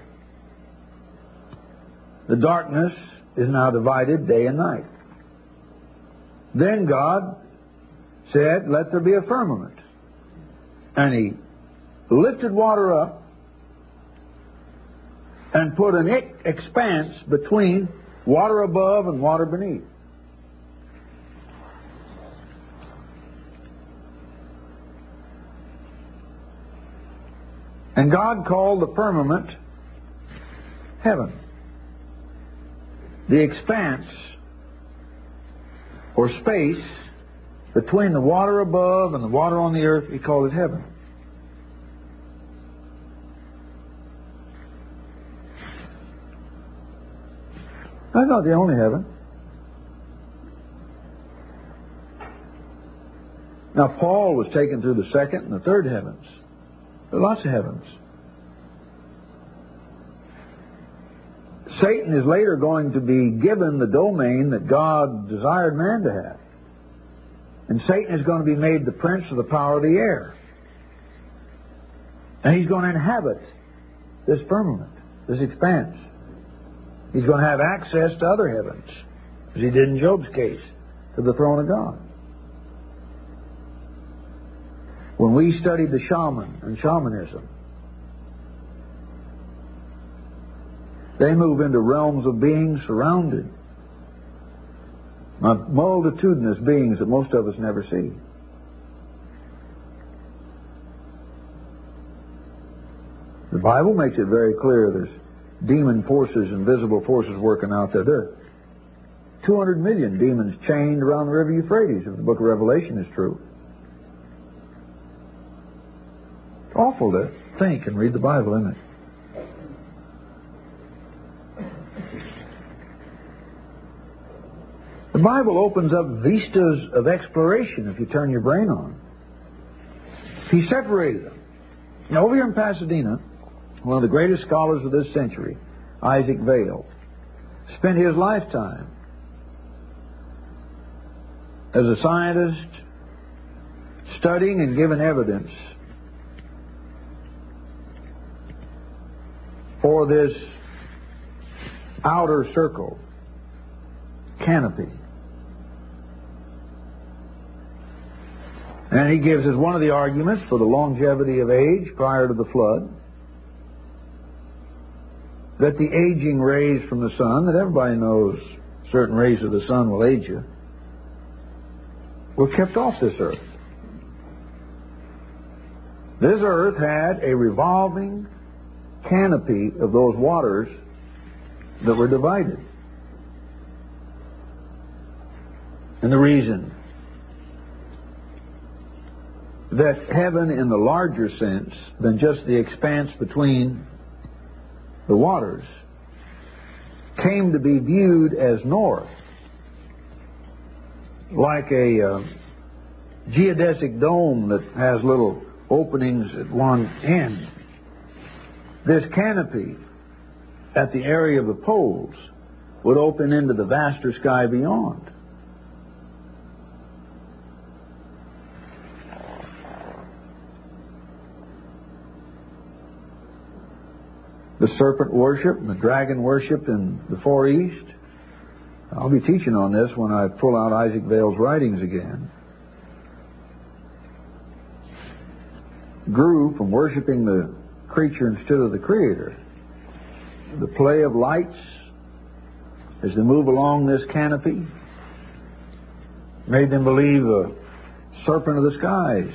The darkness is now divided day and night. Then God said, let there be a firmament. And He lifted water up and put an expanse between water above and water beneath. And God called the firmament heaven. The expanse or space between the water above and the water on the earth, He called it heaven. That's not the only heaven. Now, Paul was taken through the second and the third heavens. There are lots of heavens. Satan is later going to be given the domain that God desired man to have. And Satan is going to be made the prince of the power of the air. And he's going to inhabit this firmament, this expanse. He's going to have access to other heavens, as he did in Job's case, to the throne of God. When we studied the shaman and shamanism, they move into realms of beings surrounded by multitudinous beings that most of us never see. The Bible makes it very clear there's demon forces, invisible forces working out there. There are two hundred million demons chained around the river Euphrates, if the book of Revelation is true. It's awful to think and read the Bible, isn't it? The Bible opens up vistas of exploration if you turn your brain on. He separated them. Now, over here in Pasadena, one of the greatest scholars of this century, Isaac Vail, spent his lifetime as a scientist studying and giving evidence for this outer circle, canopy. And he gives as one of the arguments for the longevity of age prior to the flood that the aging rays from the sun, that everybody knows certain rays of the sun will age you, were kept off this earth. This earth had a revolving canopy of those waters that were divided. And the reason that heaven in the larger sense than just the expanse between the waters came to be viewed as north, like a uh, geodesic dome that has little openings at one end. This canopy at the area of the poles would open into the vaster sky beyond. The serpent worship and the dragon worship in the Far East. I'll be teaching on this when I pull out Isaac Vail's writings again. Grew from worshiping the creature instead of the Creator. The play of lights as they move along this canopy made them believe a serpent of the skies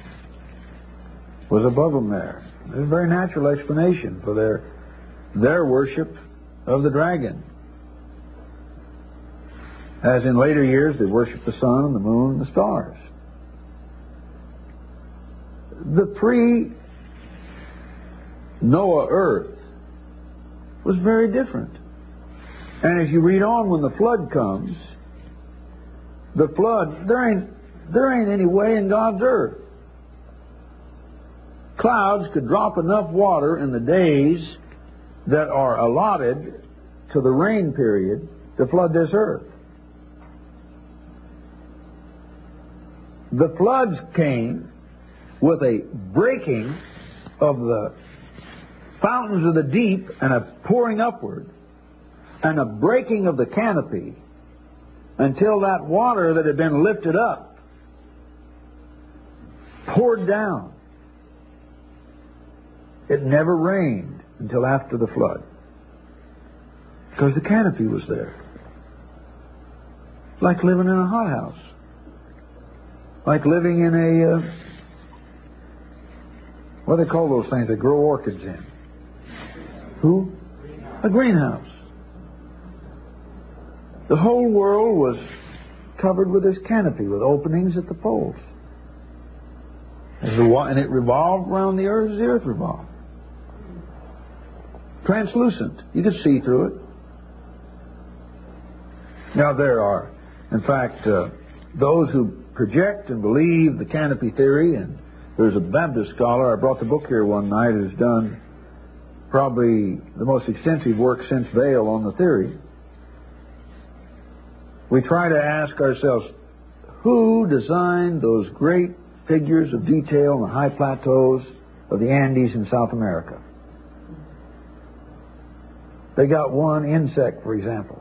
was above them there. There's a very natural explanation for their their worship of the dragon. As in later years they worshiped the sun and the moon and the stars. The pre-Noah earth was very different. And as you read on, when the flood comes, the flood, there ain't, there ain't any way in God's earth. Clouds could drop enough water in the days that are allotted to the rain period to flood this earth. The floods came with a breaking of the fountains of the deep and a pouring upward and a breaking of the canopy until that water that had been lifted up poured down. It never rained until after the flood because the canopy was there. Like living in a hothouse. Like living in a, uh, what do they call those things they grow orchids in? Who? A greenhouse. The whole world was covered with this canopy with openings at the poles. And it revolved around the earth as the earth revolved. Translucent. You could see through it. Now there are, in fact, uh, those who project and believe the canopy theory, and there's a Baptist scholar, I brought the book here one night, who's done probably the most extensive work since Vail on the theory. We try to ask ourselves, who designed those great figures of detail in the high plateaus of the Andes in South America? They got one insect, for example.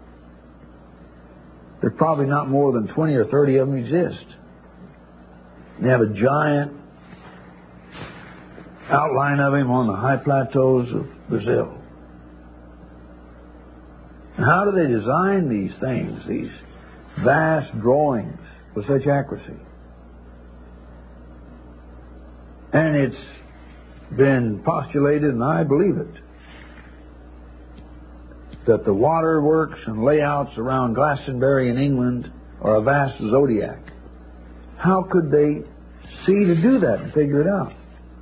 There's probably not more than twenty or thirty of them exist. They have a giant outline of him on the high plateaus of Brazil. And how do they design these things, these vast drawings with such accuracy? And it's been postulated, and I believe it, that the waterworks and layouts around Glastonbury in England are a vast zodiac. How could they see to do that and figure it out?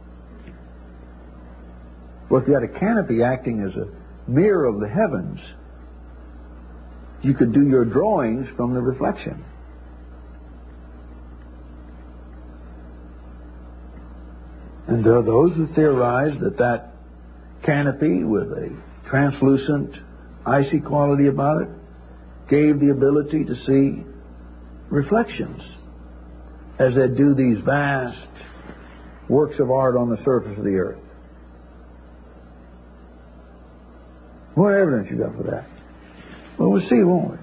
Well, if you had a canopy acting as a mirror of the heavens, you could do your drawings from the reflection. And there are those who theorize that that canopy with a translucent, icy quality about it gave the ability to see reflections as they do these vast works of art on the surface of the earth. What evidence you got for that? Well, we'll see, won't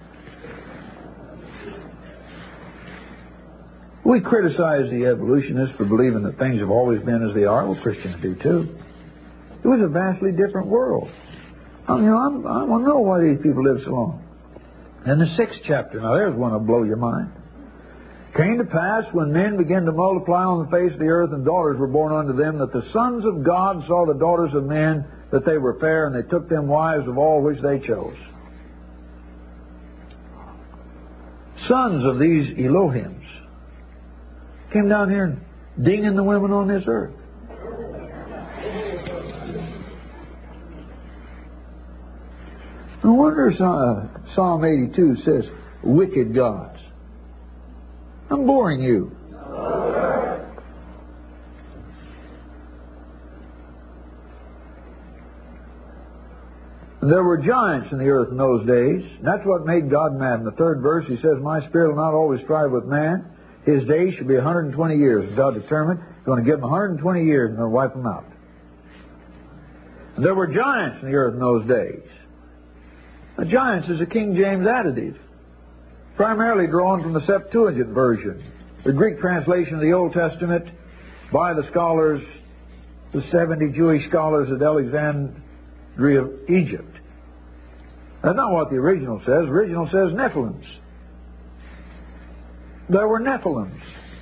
we? We criticize the evolutionists for believing that things have always been as they are. Well, Christians do too. It was a vastly different world. I mean, you know, I'm, I want to know why these people live so long. In the sixth chapter, now there's one that'll blow your mind. Came to pass when men began to multiply on the face of the earth and daughters were born unto them, that the sons of God saw the daughters of men, that they were fair, and they took them wives of all which they chose. Sons of these Elohims came down here and dinging the women on this earth. No wonder Psalm eighty-two says, wicked gods. I'm boring you. There were giants in the earth in those days. And that's what made God mad. In the third verse, he says, my spirit will not always strive with man. His days should be one hundred twenty years. And God determined, he's going to give him one hundred twenty years and going to wipe them out. And there were giants in the earth in those days. The giants is a King James adjective, primarily drawn from the Septuagint version, the Greek translation of the Old Testament by the scholars, the seventy Jewish scholars at Alexandria of Egypt. That's not what the original says. The original says Nephilims. There were Nephilims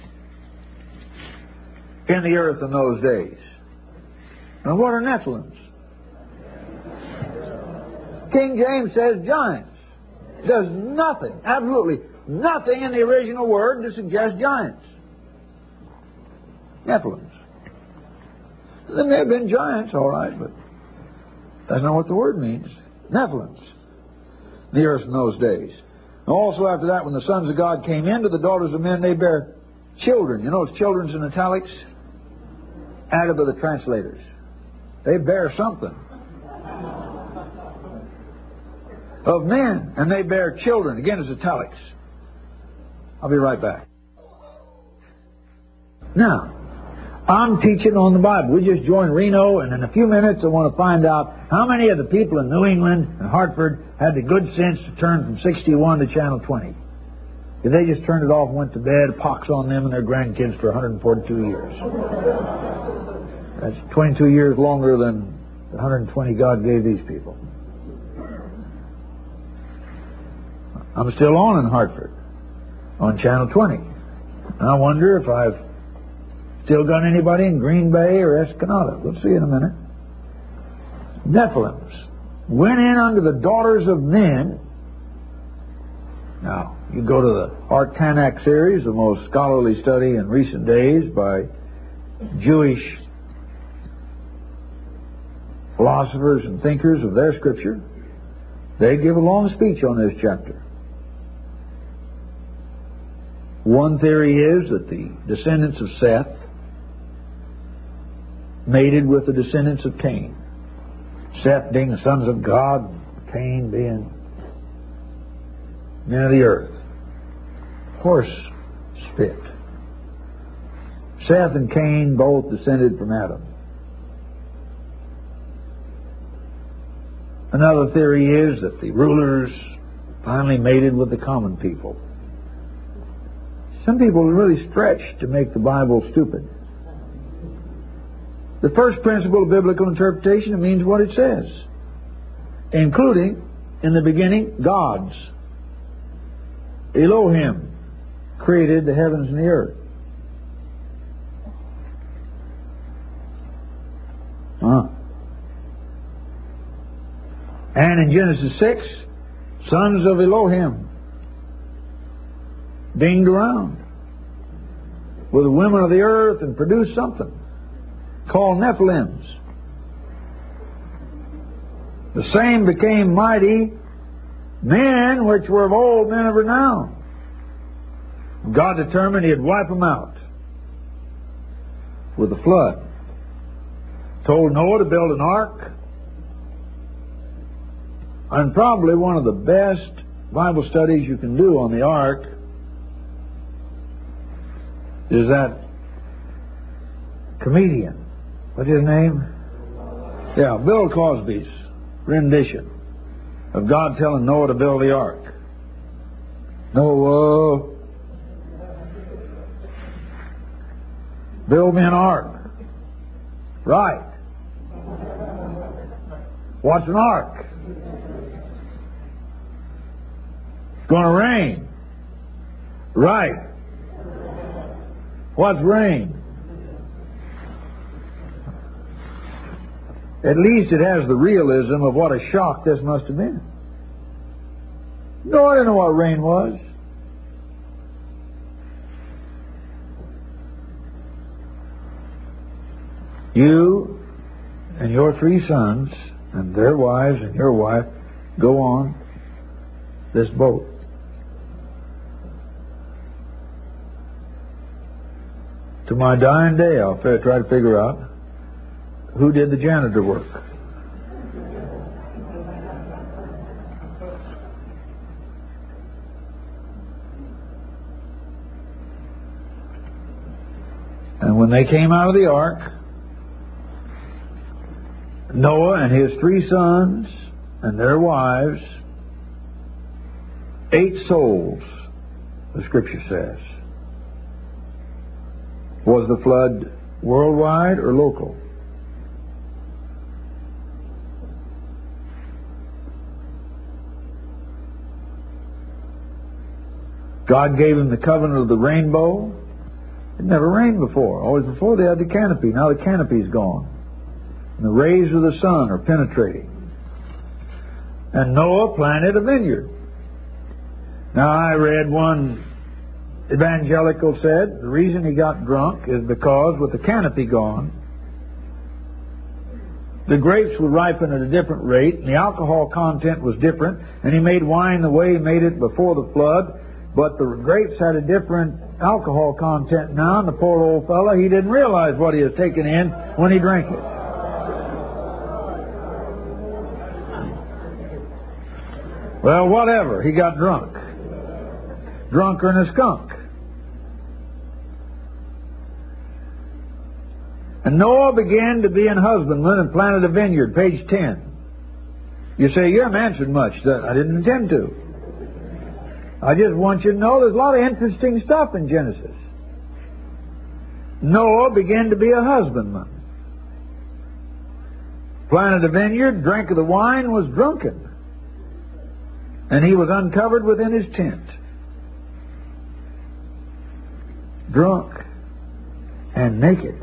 in the earth in those days. Now what are Nephilims? King James says giants. There's nothing, absolutely nothing in the original word to suggest giants. Nephilims. There may have been giants, all right, but that's not what the word means. Nephilims. The earth in those days. And also after that, when the sons of God came into the daughters of men, they bear children. You notice children's in italics? Added by the translators. They bear something. of men, and they bear children. Again, it's italics. I'll be right back. Now, I'm teaching on the Bible. We just joined Reno, and in a few minutes I want to find out how many of the people in New England and Hartford had the good sense to turn from sixty-one to Channel twenty. If they just turned it off and went to bed, pox on them and their grandkids for one hundred forty-two years. That's twenty-two years longer than the one hundred twenty God gave these people. I'm still on in Hartford, on Channel twenty. And I wonder if I've still got anybody in Green Bay or Escanaba. We'll see in a minute. Nephilims went in under the daughters of men. Now, you go to the Art Tanak series, the most scholarly study in recent days by Jewish philosophers and thinkers of their scripture. They give a long speech on this chapter. One theory is that the descendants of Seth mated with the descendants of Cain. Seth being the sons of God, Cain being men of the earth. Horse spit. Seth and Cain both descended from Adam. Another theory is that the rulers finally mated with the common people. Some people really stretch to make the Bible stupid. The first principle of biblical interpretation, it means what it says, including, in the beginning, gods. Elohim created the heavens and the earth. Huh. And in Genesis six, sons of Elohim dinged around with the women of the earth and produced something called Nephilims. The same became mighty men which were of old, men of renown. God determined He'd wipe them out with the flood. Told Noah to build an ark. And probably one of the best Bible studies you can do on the ark is that comedian. What's his name? Yeah, Bill Cosby's rendition of God telling Noah to build the ark. Noah, build me an ark. Right. What's an ark? It's going to rain. Right. What's rain? At least it has the realism of what a shock this must have been. No, I didn't know what rain was. You and your three sons and their wives and your wife go on this boat. To my dying day, I'll try to figure out who did the janitor work. And when they came out of the ark, Noah and his three sons and their wives, eight souls, the Scripture says. Was the flood worldwide or local? God gave them the covenant of the rainbow. It never rained before. Always before they had the canopy. Now the canopy's gone. And the rays of the sun are penetrating. And Noah planted a vineyard. Now I read one evangelical said the reason he got drunk is because with the canopy gone, the grapes would ripen at a different rate and the alcohol content was different, and he made wine the way he made it before the flood, but the grapes had a different alcohol content now, and the poor old fella, he didn't realize what he was taking in when he drank it. Well, whatever. He got drunk. Drunker than a skunk. And Noah began to be an husbandman and planted a vineyard. Page ten. You say, you haven't answered much. I didn't intend to. I just want you to know there's a lot of interesting stuff in Genesis. Noah began to be a husbandman. Planted a vineyard, drank of the wine, was drunken. And he was uncovered within his tent. Drunk and naked.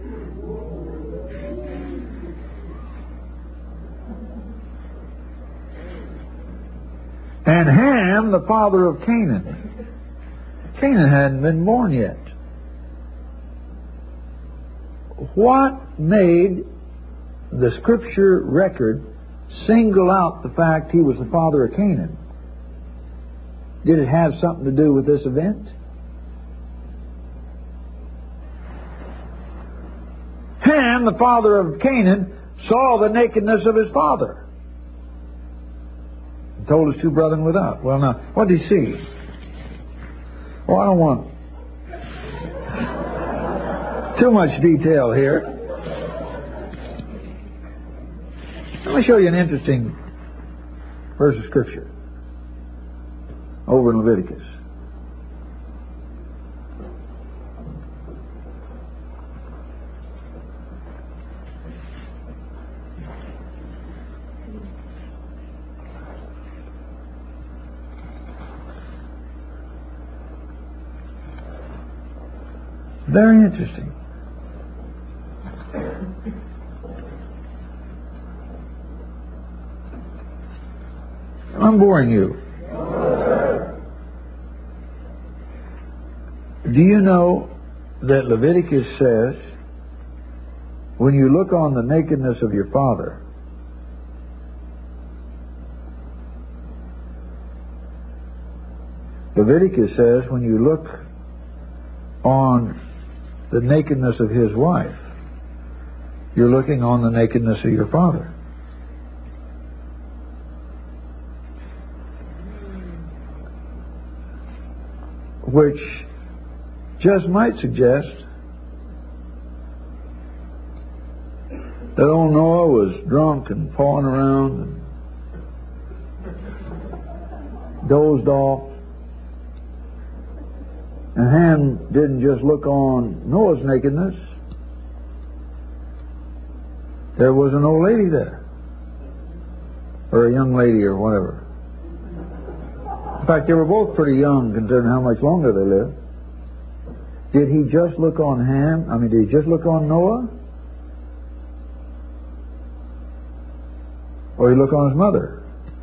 And Ham, the father of Canaan. Canaan hadn't been born yet. What made the scripture record single out the fact he was the father of Canaan? Did it have something to do with this event? Ham, the father of Canaan, saw the nakedness of his father. And told his two brethren without. Well, now, what did he see? Oh, I don't want too much detail here. Let me show you an interesting verse of Scripture over in Leviticus. Very interesting. I'm boring you. Do you know that Leviticus says, when you look on the nakedness of your father, Leviticus says, when you look on the nakedness of his wife, you're looking on the nakedness of your father. Which just might suggest that old Noah was drunk and pawing around and dozed off. And Ham didn't just look on Noah's nakedness. There was an old lady there. Or a young lady or whatever. In fact, they were both pretty young considering how much longer they lived. Did he just look on Ham? I mean, did he just look on Noah? Or did he look on his mother?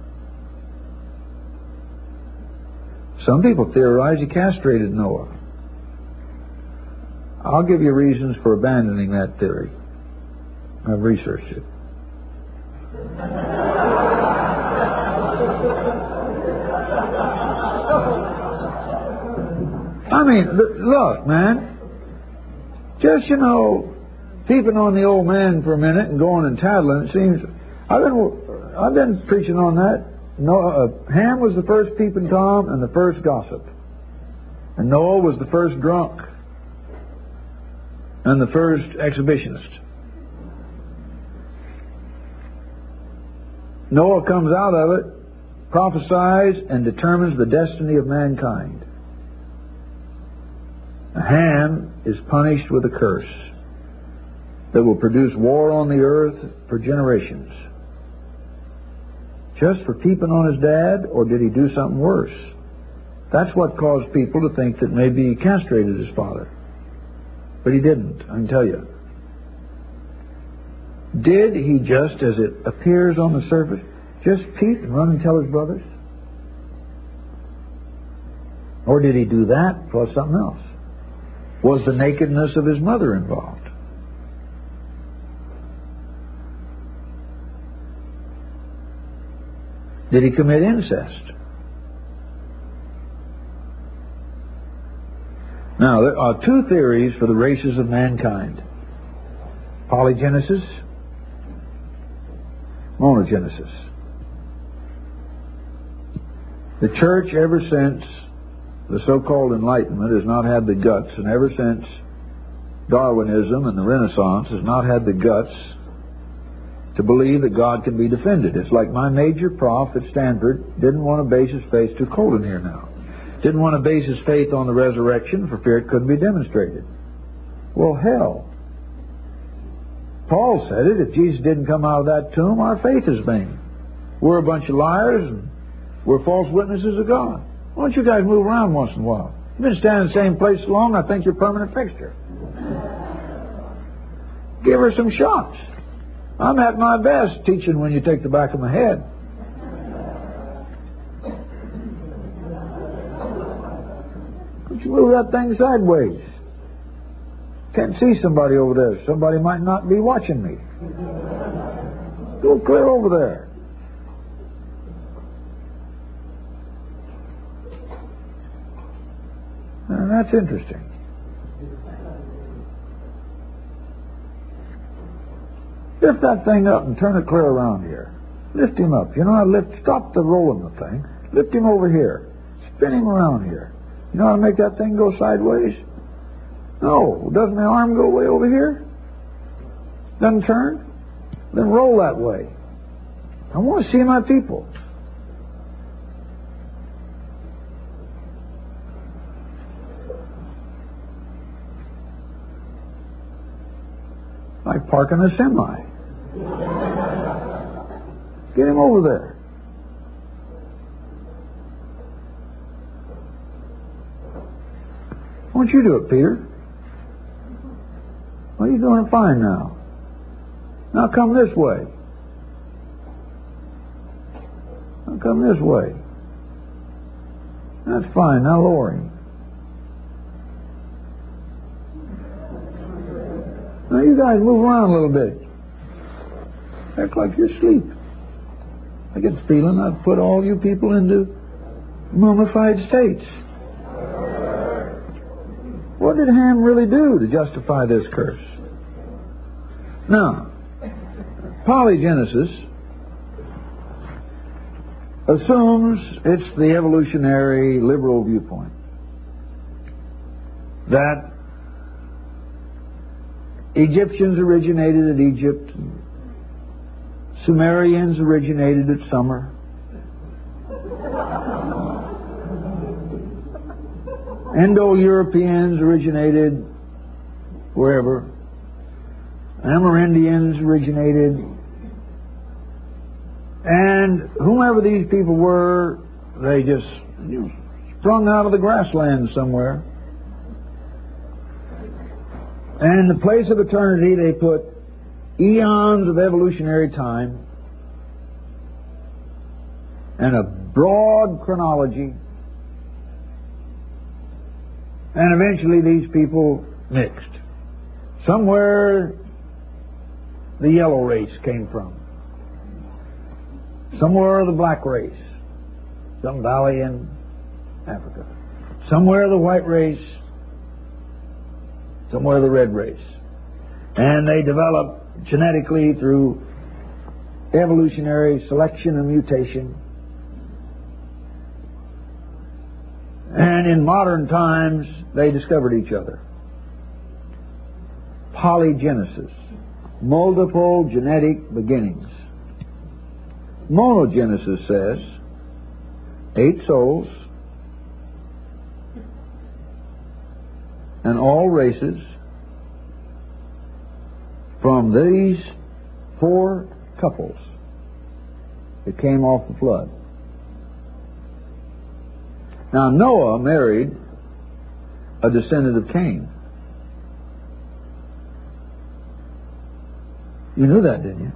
Some people theorize he castrated Noah. I'll give you reasons for abandoning that theory. I've researched it. I mean, look, man. Just, you know, peeping on the old man for a minute and going and tattling, it seems... I've been, I've been preaching on that. Noah, uh, Ham was the first peeping Tom and the first gossip. And Noah was the first drunk and the first exhibitionist. Noah comes out of it, prophesies, and determines the destiny of mankind. Ham is punished with a curse that will produce war on the earth for generations. Just for peeping on his dad, or did he do something worse? That's what caused people to think that maybe he castrated his father. But he didn't, I can tell you. Did he just, as it appears on the surface, just peep and run and tell his brothers? Or did he do that plus something else? Was the nakedness of his mother involved? Did he commit incest? Now, there are two theories for the races of mankind. Polygenesis, monogenesis. The church, ever since the so-called Enlightenment, has not had the guts, and ever since Darwinism and the Renaissance has not had the guts to believe that God can be defended. It's like my major prof at Stanford didn't want to base his faith, too cold in here now, didn't want to base his faith on the resurrection for fear it couldn't be demonstrated. Well, hell. Paul said it. If Jesus didn't come out of that tomb, our faith is vain. We're a bunch of liars and we're false witnesses of God. Why don't you guys move around once in a while? You've been standing in the same place so long, I think you're a permanent fixture. Give her some shots. I'm at my best teaching when you take the back of my head. Don't you move that thing sideways? Can't see somebody over there. Somebody might not be watching me. Go clear over there. And that's interesting. Lift that thing up and turn it clear around here. Lift him up. You know how to lift? Stop the rolling the thing. Lift him over here. Spin him around here. You know how to make that thing go sideways? No. Doesn't the arm go way over here? Doesn't turn? Then roll that way. I want to see my people. Like parking a semi. Get him over there. Why don't you do it, Peter? Well, you're doing it fine now. Now come this way. Now come this way. That's fine. Now lower him. Now you guys move around a little bit. Act like you're asleep. I get the feeling I've put all you people into mummified states. What did Ham really do to justify this curse? Now, polygenesis assumes it's the evolutionary liberal viewpoint that Egyptians originated at Egypt, Sumerians originated at Sumer, Indo-Europeans originated wherever, Amerindians originated, and whomever these people were, they just you know, sprung out of the grasslands somewhere. And in the place of eternity, they put eons of evolutionary time and a broad chronology. And eventually these people mixed. Somewhere the yellow race came from. Somewhere the black race. Some valley in Africa. Somewhere the white race. Somewhere the red race. And they developed genetically through evolutionary selection and mutation. And in modern times, they discovered each other. Polygenesis. Multiple genetic beginnings. Monogenesis says eight souls and all races from these four couples that came off the flood. Now Noah married a descendant of Cain. You knew that, didn't you?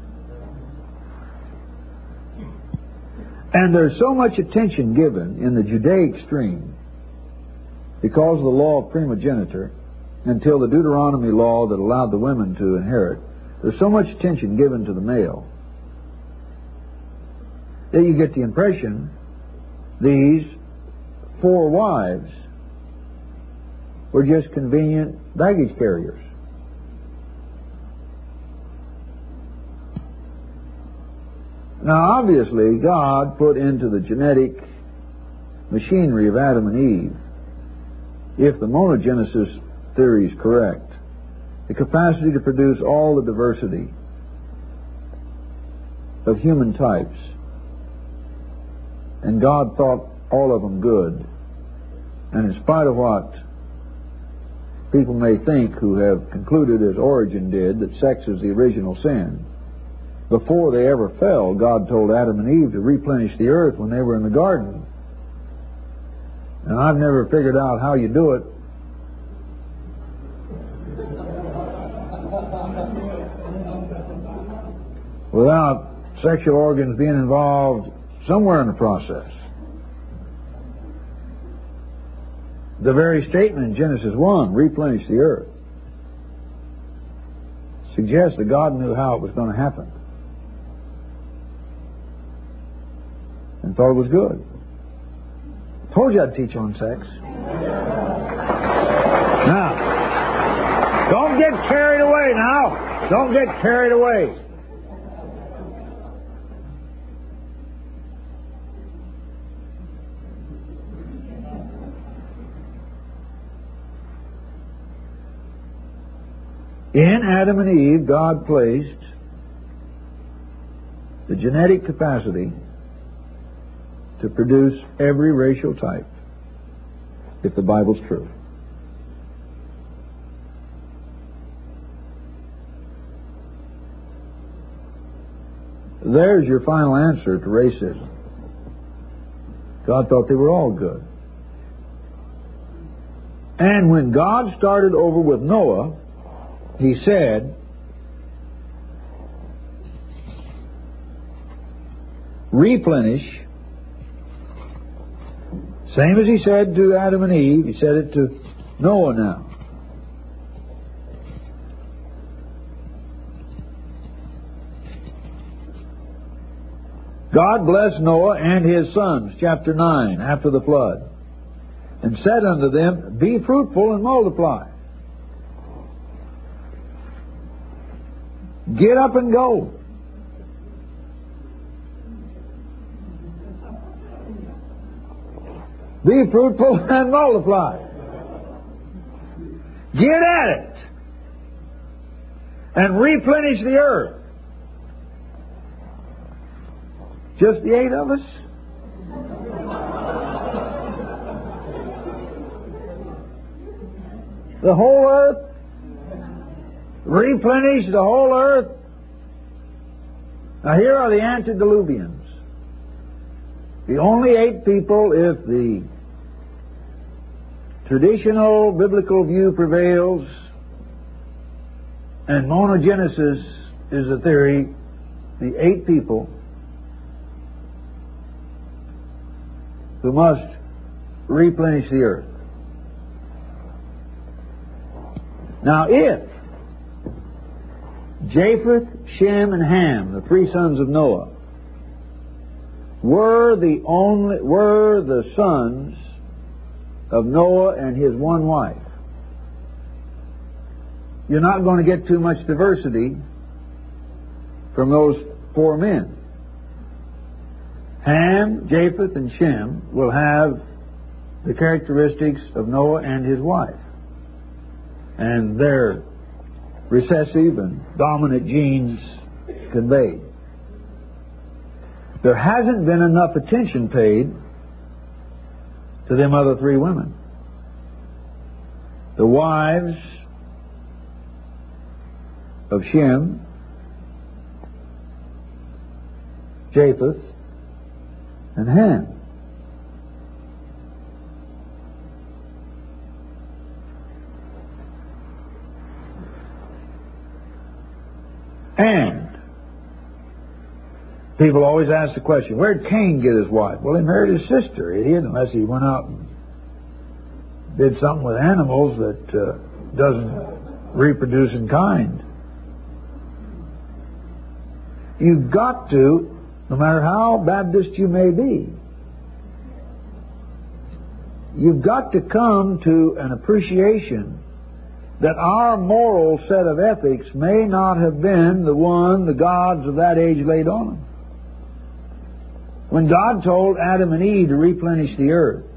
And there's so much attention given in the Judaic stream because of the law of primogeniture until the Deuteronomy law that allowed the women to inherit. There's so much attention given to the male that you get the impression these four wives were just convenient baggage carriers. Now, obviously, God put into the genetic machinery of Adam and Eve, if the monogenesis theory is correct, the capacity to produce all the diversity of human types, and God thought all of them good, and in spite of what people may think who have concluded, as Origen did, that sex is the original sin, before they ever fell, God told Adam and Eve to replenish the earth when they were in the garden. And I've never figured out how you do it. Without sexual organs being involved somewhere in the process. The very statement in Genesis one, replenish the earth, suggests that God knew how it was going to happen and thought it was good. Told you I'd teach on sex. Now, don't get carried away now. Don't get carried away. In Adam and Eve, God placed the genetic capacity to produce every racial type, if the Bible's true. There's your final answer to racism. God thought they were all good. And when God started over with Noah, He said, replenish, same as He said to Adam and Eve, He said it to Noah now. God blessed Noah and his sons, chapter nine, after the flood, and said unto them, be fruitful and multiply. Get up and go. Be fruitful and multiply. Get at it. And replenish the earth. Just the eight of us? The whole earth? Replenish the whole earth? Now here are the antediluvians. The only eight people, if the traditional biblical view prevails and monogenesis is the theory, the eight people who must replenish the earth. Now if Japheth, Shem, and Ham, the three sons of Noah, were the only were the sons of Noah and his one wife, you're not going to get too much diversity from those four men. Ham, Japheth, and Shem will have the characteristics of Noah and his wife, and their recessive and dominant genes conveyed. There hasn't been enough attention paid to them other three women. The wives of Shem, Japheth, and Ham. And people always ask the question, where did Cain get his wife? Well, he married his sister. He didn't, unless he went out and did something with animals that uh, doesn't reproduce in kind. You've got to, no matter how Baptist you may be, you've got to come to an appreciation that our moral set of ethics may not have been the one the gods of that age laid on them. When God told Adam and Eve to replenish the earth,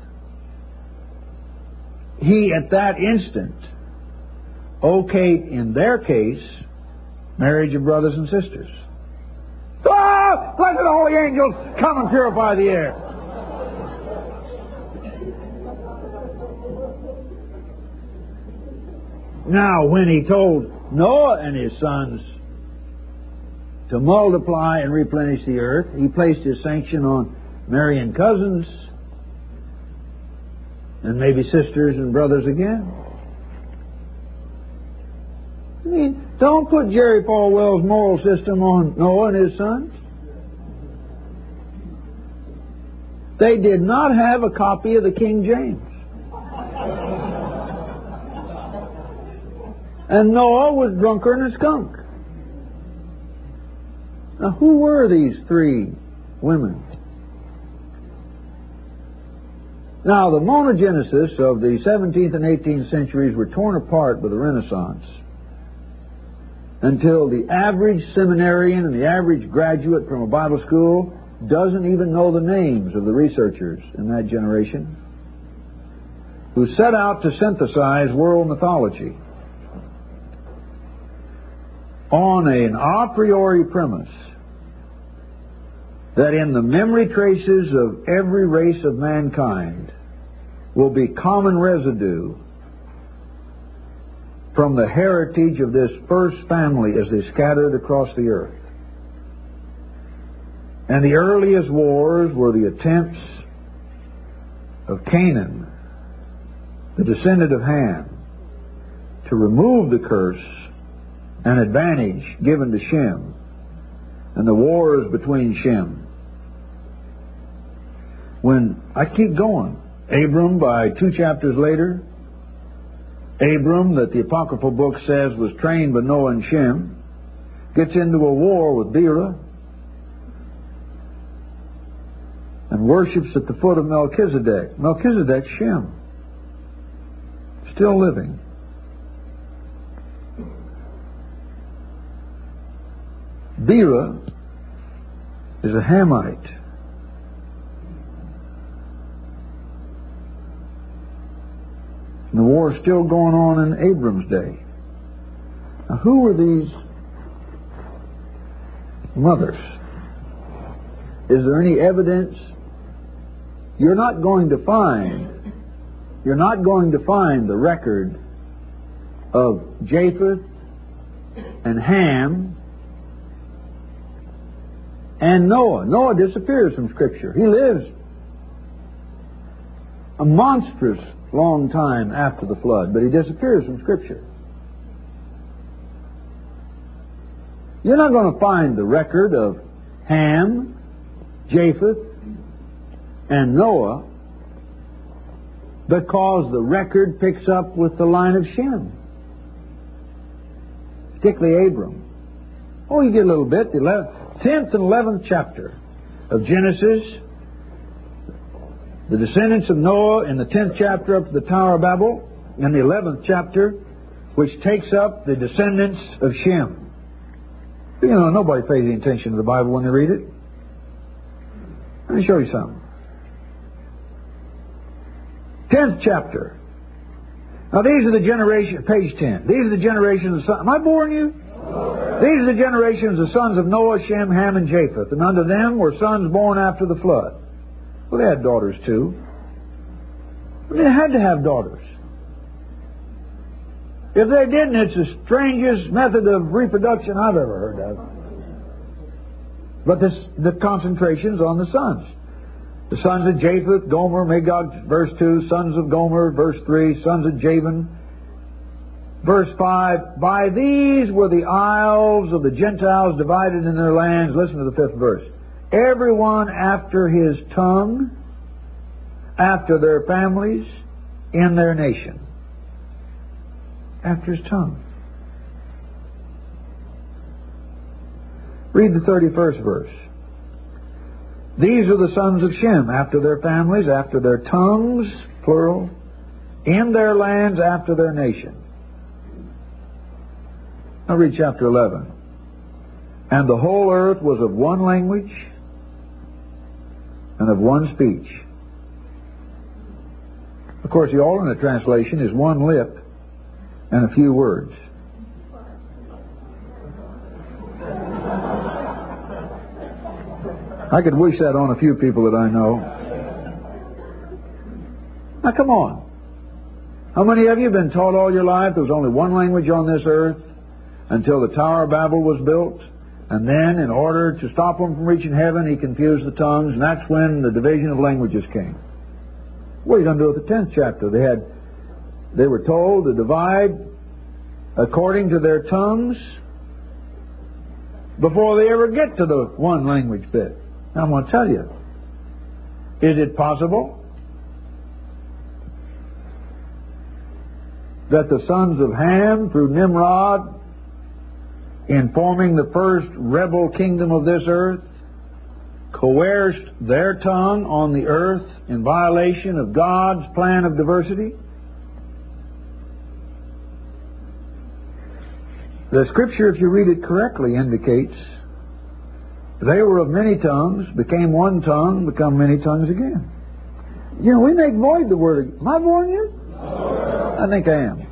He at that instant okayed, in their case, marriage of brothers and sisters. Ah! Blessed holy angels, come and purify the air. Now, when He told Noah and his sons to multiply and replenish the earth, He placed His sanction on marrying cousins and maybe sisters and brothers again. I mean, don't put Jerry Falwell's moral system on Noah and his sons. They did not have a copy of the King James. And Noah was drunker than a skunk. Now, who were these three women? Now, the monogenesis of the seventeenth and eighteenth centuries were torn apart by the Renaissance until the average seminarian and the average graduate from a Bible school doesn't even know the names of the researchers in that generation who set out to synthesize world mythology on an a priori premise that in the memory traces of every race of mankind will be common residue from the heritage of this first family as they scattered across the earth. And the earliest wars were the attempts of Canaan, the descendant of Ham, to remove the curse and advantage given to Shem, and the wars between Shem. When I keep going, Abram, by two chapters later, Abram, that the apocryphal book says was trained by Noah and Shem, gets into a war with Bera and worships at the foot of Melchizedek. Melchizedek, Shem, still living. Bera is a Hamite. And the war is still going on in Abram's day. Now, who were these mothers? Is there any evidence? You're not going to find, you're not going to find the record of Japheth and Ham and Noah. Noah disappears from Scripture. He lives a monstrous long time after the flood, but he disappears from Scripture. You're not going to find the record of Ham, Japheth, and Noah because the record picks up with the line of Shem, particularly Abram. Oh, you get a little bit. The tenth and eleventh chapter of Genesis, the descendants of Noah in the tenth chapter up to the Tower of Babel, and the eleventh chapter, which takes up the descendants of Shem. You know, nobody pays any attention to the Bible when they read it. Let me show you something. tenth chapter. Now these are the generation, page ten. These are the generations of sons. Am I boring you? No. These are the generations of sons of Noah, Shem, Ham, and Japheth. And unto them were sons born after the flood. Well, they had daughters too. They had to have daughters. If they didn't, it's the strangest method of reproduction I've ever heard of. But this, the concentration's on the sons. The sons of Japheth, Gomer, Magog, verse two. Sons of Gomer, verse three. Sons of Javan, verse five. By these were the isles of the Gentiles divided in their lands. Listen to the fifth verse. Everyone after his tongue, after their families, in their nation. After his tongue. Read the thirty-first verse. These are the sons of Shem, after their families, after their tongues, plural, in their lands, after their nation. Now read chapter eleven. And the whole earth was of one language and of one speech. Of course, the alternate translation is one lip and a few words. I could wish that on a few people that I know. Now, come on. How many of you have been taught all your life there was only one language on this earth until the Tower of Babel was built? And then, in order to stop them from reaching heaven, he confused the tongues, and that's when the division of languages came. What are you going to do with the tenth chapter? They had, they were told to divide according to their tongues before they ever get to the one language bit. Now, I'm going to tell you, is it possible that the sons of Ham, through Nimrod, in forming the first rebel kingdom of this earth, coerced their tongue on the earth in violation of God's plan of diversity? The Scripture, if you read it correctly, indicates they were of many tongues, became one tongue, become many tongues again. You know, we make void the word. Am I boring you? I think I am.